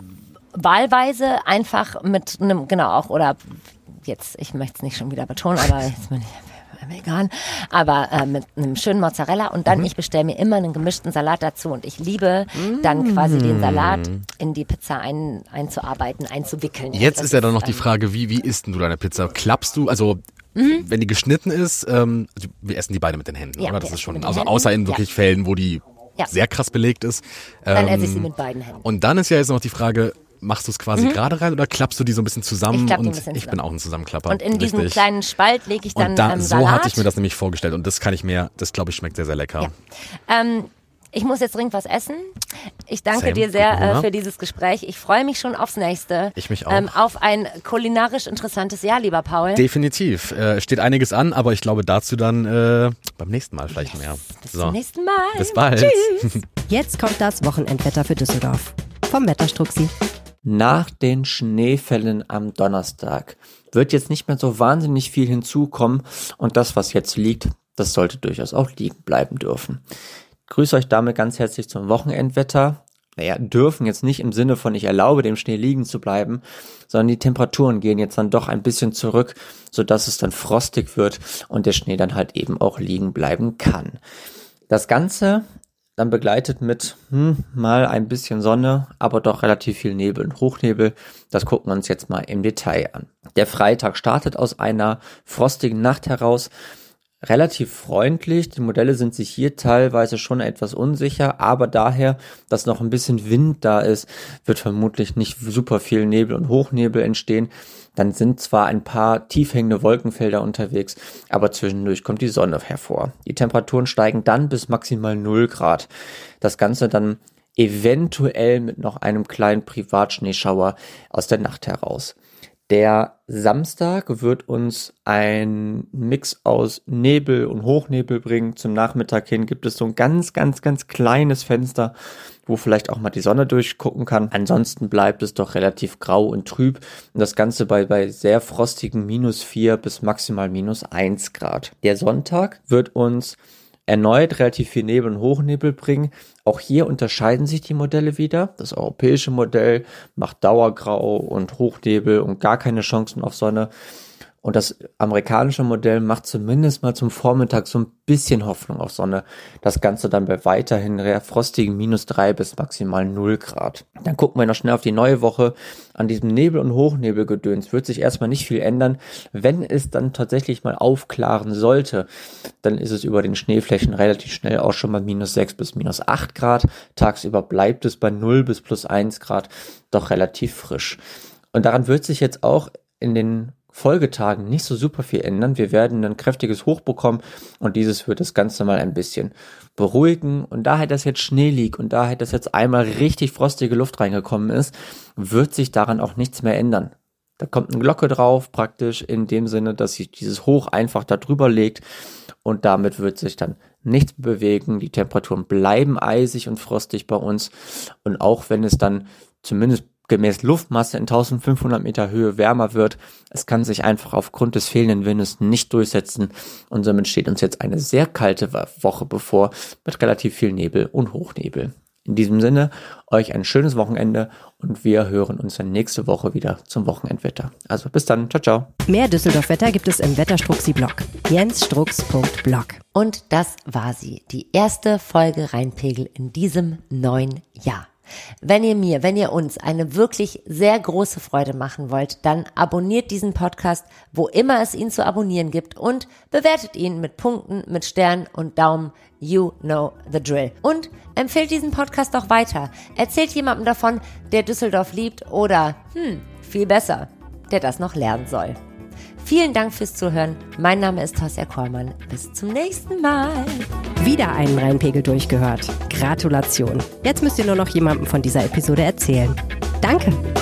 wahlweise einfach mit einem, genau auch, oder jetzt, ich möchte es nicht schon wieder betonen, aber jetzt bin ich vegan, aber äh, mit einem schönen Mozzarella und dann, mhm. ich bestelle mir immer einen gemischten Salat dazu und ich liebe mhm. dann quasi den Salat in die Pizza ein, einzuarbeiten, einzuwickeln. Jetzt das ist ja dann noch ähm, die Frage, wie, wie isst denn du deine Pizza? Klappst du, also mhm. wenn die geschnitten ist, ähm, also wir essen die beide mit den Händen, ja, oder? Das ist schon, also Händen. außer in wirklich ja. Fällen, wo die ja. sehr krass belegt ist. Dann ähm, esse ich sie mit beiden Händen. Und dann ist ja jetzt noch die Frage, machst du es quasi mhm. gerade rein oder klappst du die so ein bisschen zusammen? Ich klapp die und ein bisschen ich zusammen. bin auch ein Zusammenklapper. Und in Richtig. diesen kleinen Spalt lege ich dann und da, ähm, so Salat. hatte ich mir das nämlich vorgestellt und das kann ich mir, das glaube ich schmeckt sehr, sehr lecker. Ja. Ähm, ich muss jetzt dringend was essen. Ich danke Same. dir sehr äh, für dieses Gespräch. Ich freue mich schon aufs nächste. Ich mich auch. Ähm, auf ein kulinarisch interessantes Jahr, lieber Paul. Definitiv. Äh, steht einiges an, aber ich glaube dazu dann äh, beim nächsten Mal vielleicht yes. mehr. Bis so. zum nächsten Mal. Bis bald. Tschüss. Jetzt kommt das Wochenendwetter für Düsseldorf. Vom Wetterstruxi. Nach den Schneefällen am Donnerstag wird jetzt nicht mehr so wahnsinnig viel hinzukommen und das, was jetzt liegt, das sollte durchaus auch liegen bleiben dürfen. Ich grüße euch damit ganz herzlich zum Wochenendwetter. Naja, dürfen jetzt nicht im Sinne von ich erlaube dem Schnee liegen zu bleiben, sondern die Temperaturen gehen jetzt dann doch ein bisschen zurück, sodass es dann frostig wird und der Schnee dann halt eben auch liegen bleiben kann. Das Ganze dann begleitet mit hm, mal ein bisschen Sonne, aber doch relativ viel Nebel und Hochnebel. Das gucken wir uns jetzt mal im Detail an. Der Freitag startet aus einer frostigen Nacht heraus. relativ freundlich. Die Modelle sind sich hier teilweise schon etwas unsicher, aber daher, dass noch ein bisschen Wind da ist, wird vermutlich nicht super viel Nebel und Hochnebel entstehen. Dann sind zwar ein paar tief hängende Wolkenfelder unterwegs, aber zwischendurch kommt die Sonne hervor. Die Temperaturen steigen dann bis maximal null Grad. Das Ganze dann eventuell mit noch einem kleinen Privatschneeschauer aus der Nacht heraus. Der Samstag wird uns ein Mix aus Nebel und Hochnebel bringen. Zum Nachmittag hin gibt es so ein ganz, ganz, ganz kleines Fenster, wo vielleicht auch mal die Sonne durchgucken kann. Ansonsten bleibt es doch relativ grau und trüb und das Ganze bei, bei sehr frostigen minus vier bis maximal minus eins Grad. Der Sonntag wird uns erneut relativ viel Nebel und Hochnebel bringen. Auch hier unterscheiden sich die Modelle wieder. Das europäische Modell macht Dauergrau und Hochnebel und gar keine Chancen auf Sonne. Und das amerikanische Modell macht zumindest mal zum Vormittag so ein bisschen Hoffnung auf Sonne. Das Ganze dann bei weiterhin frostigen minus drei bis maximal null Grad. Dann gucken wir noch schnell auf die neue Woche. An diesem Nebel- und Hochnebelgedöns wird sich erstmal nicht viel ändern. Wenn es dann tatsächlich mal aufklaren sollte, dann ist es über den Schneeflächen relativ schnell auch schon mal minus sechs bis minus acht Grad. Tagsüber bleibt es bei null bis plus eins Grad, doch relativ frisch. Und daran wird sich jetzt auch in den Folgetagen nicht so super viel ändern. Wir werden ein kräftiges Hoch bekommen und dieses wird das Ganze mal ein bisschen beruhigen. Und da halt das jetzt Schnee liegt und da halt das jetzt einmal richtig frostige Luft reingekommen ist, wird sich daran auch nichts mehr ändern. Da kommt eine Glocke drauf, praktisch in dem Sinne, dass sich dieses Hoch einfach da drüber legt und damit wird sich dann nichts bewegen. Die Temperaturen bleiben eisig und frostig bei uns und auch wenn es dann zumindest gemäß Luftmasse in eintausendfünfhundert Meter Höhe wärmer wird. Es kann sich einfach aufgrund des fehlenden Windes nicht durchsetzen und somit steht uns jetzt eine sehr kalte Woche bevor mit relativ viel Nebel und Hochnebel. In diesem Sinne, euch ein schönes Wochenende und wir hören uns dann nächste Woche wieder zum Wochenendwetter. Also bis dann, ciao, ciao. Mehr Düsseldorf-Wetter gibt es im Wetterstruxi-Blog. jens strux punkt blog. Und das war sie, die erste Folge Rheinpegel in diesem neuen Jahr. Wenn ihr mir, wenn ihr uns eine wirklich sehr große Freude machen wollt, dann abonniert diesen Podcast, wo immer es ihn zu abonnieren gibt und bewertet ihn mit Punkten, mit Sternen und Daumen. You know the drill. Und empfehlt diesen Podcast auch weiter. Erzählt jemandem davon, der Düsseldorf liebt oder, hm, viel besser, der das noch lernen soll. Vielen Dank fürs Zuhören. Mein Name ist Tosja Kollmann. Bis zum nächsten Mal. Wieder einen Rheinpegel durchgehört. Gratulation. Jetzt müsst ihr nur noch jemandem von dieser Episode erzählen. Danke.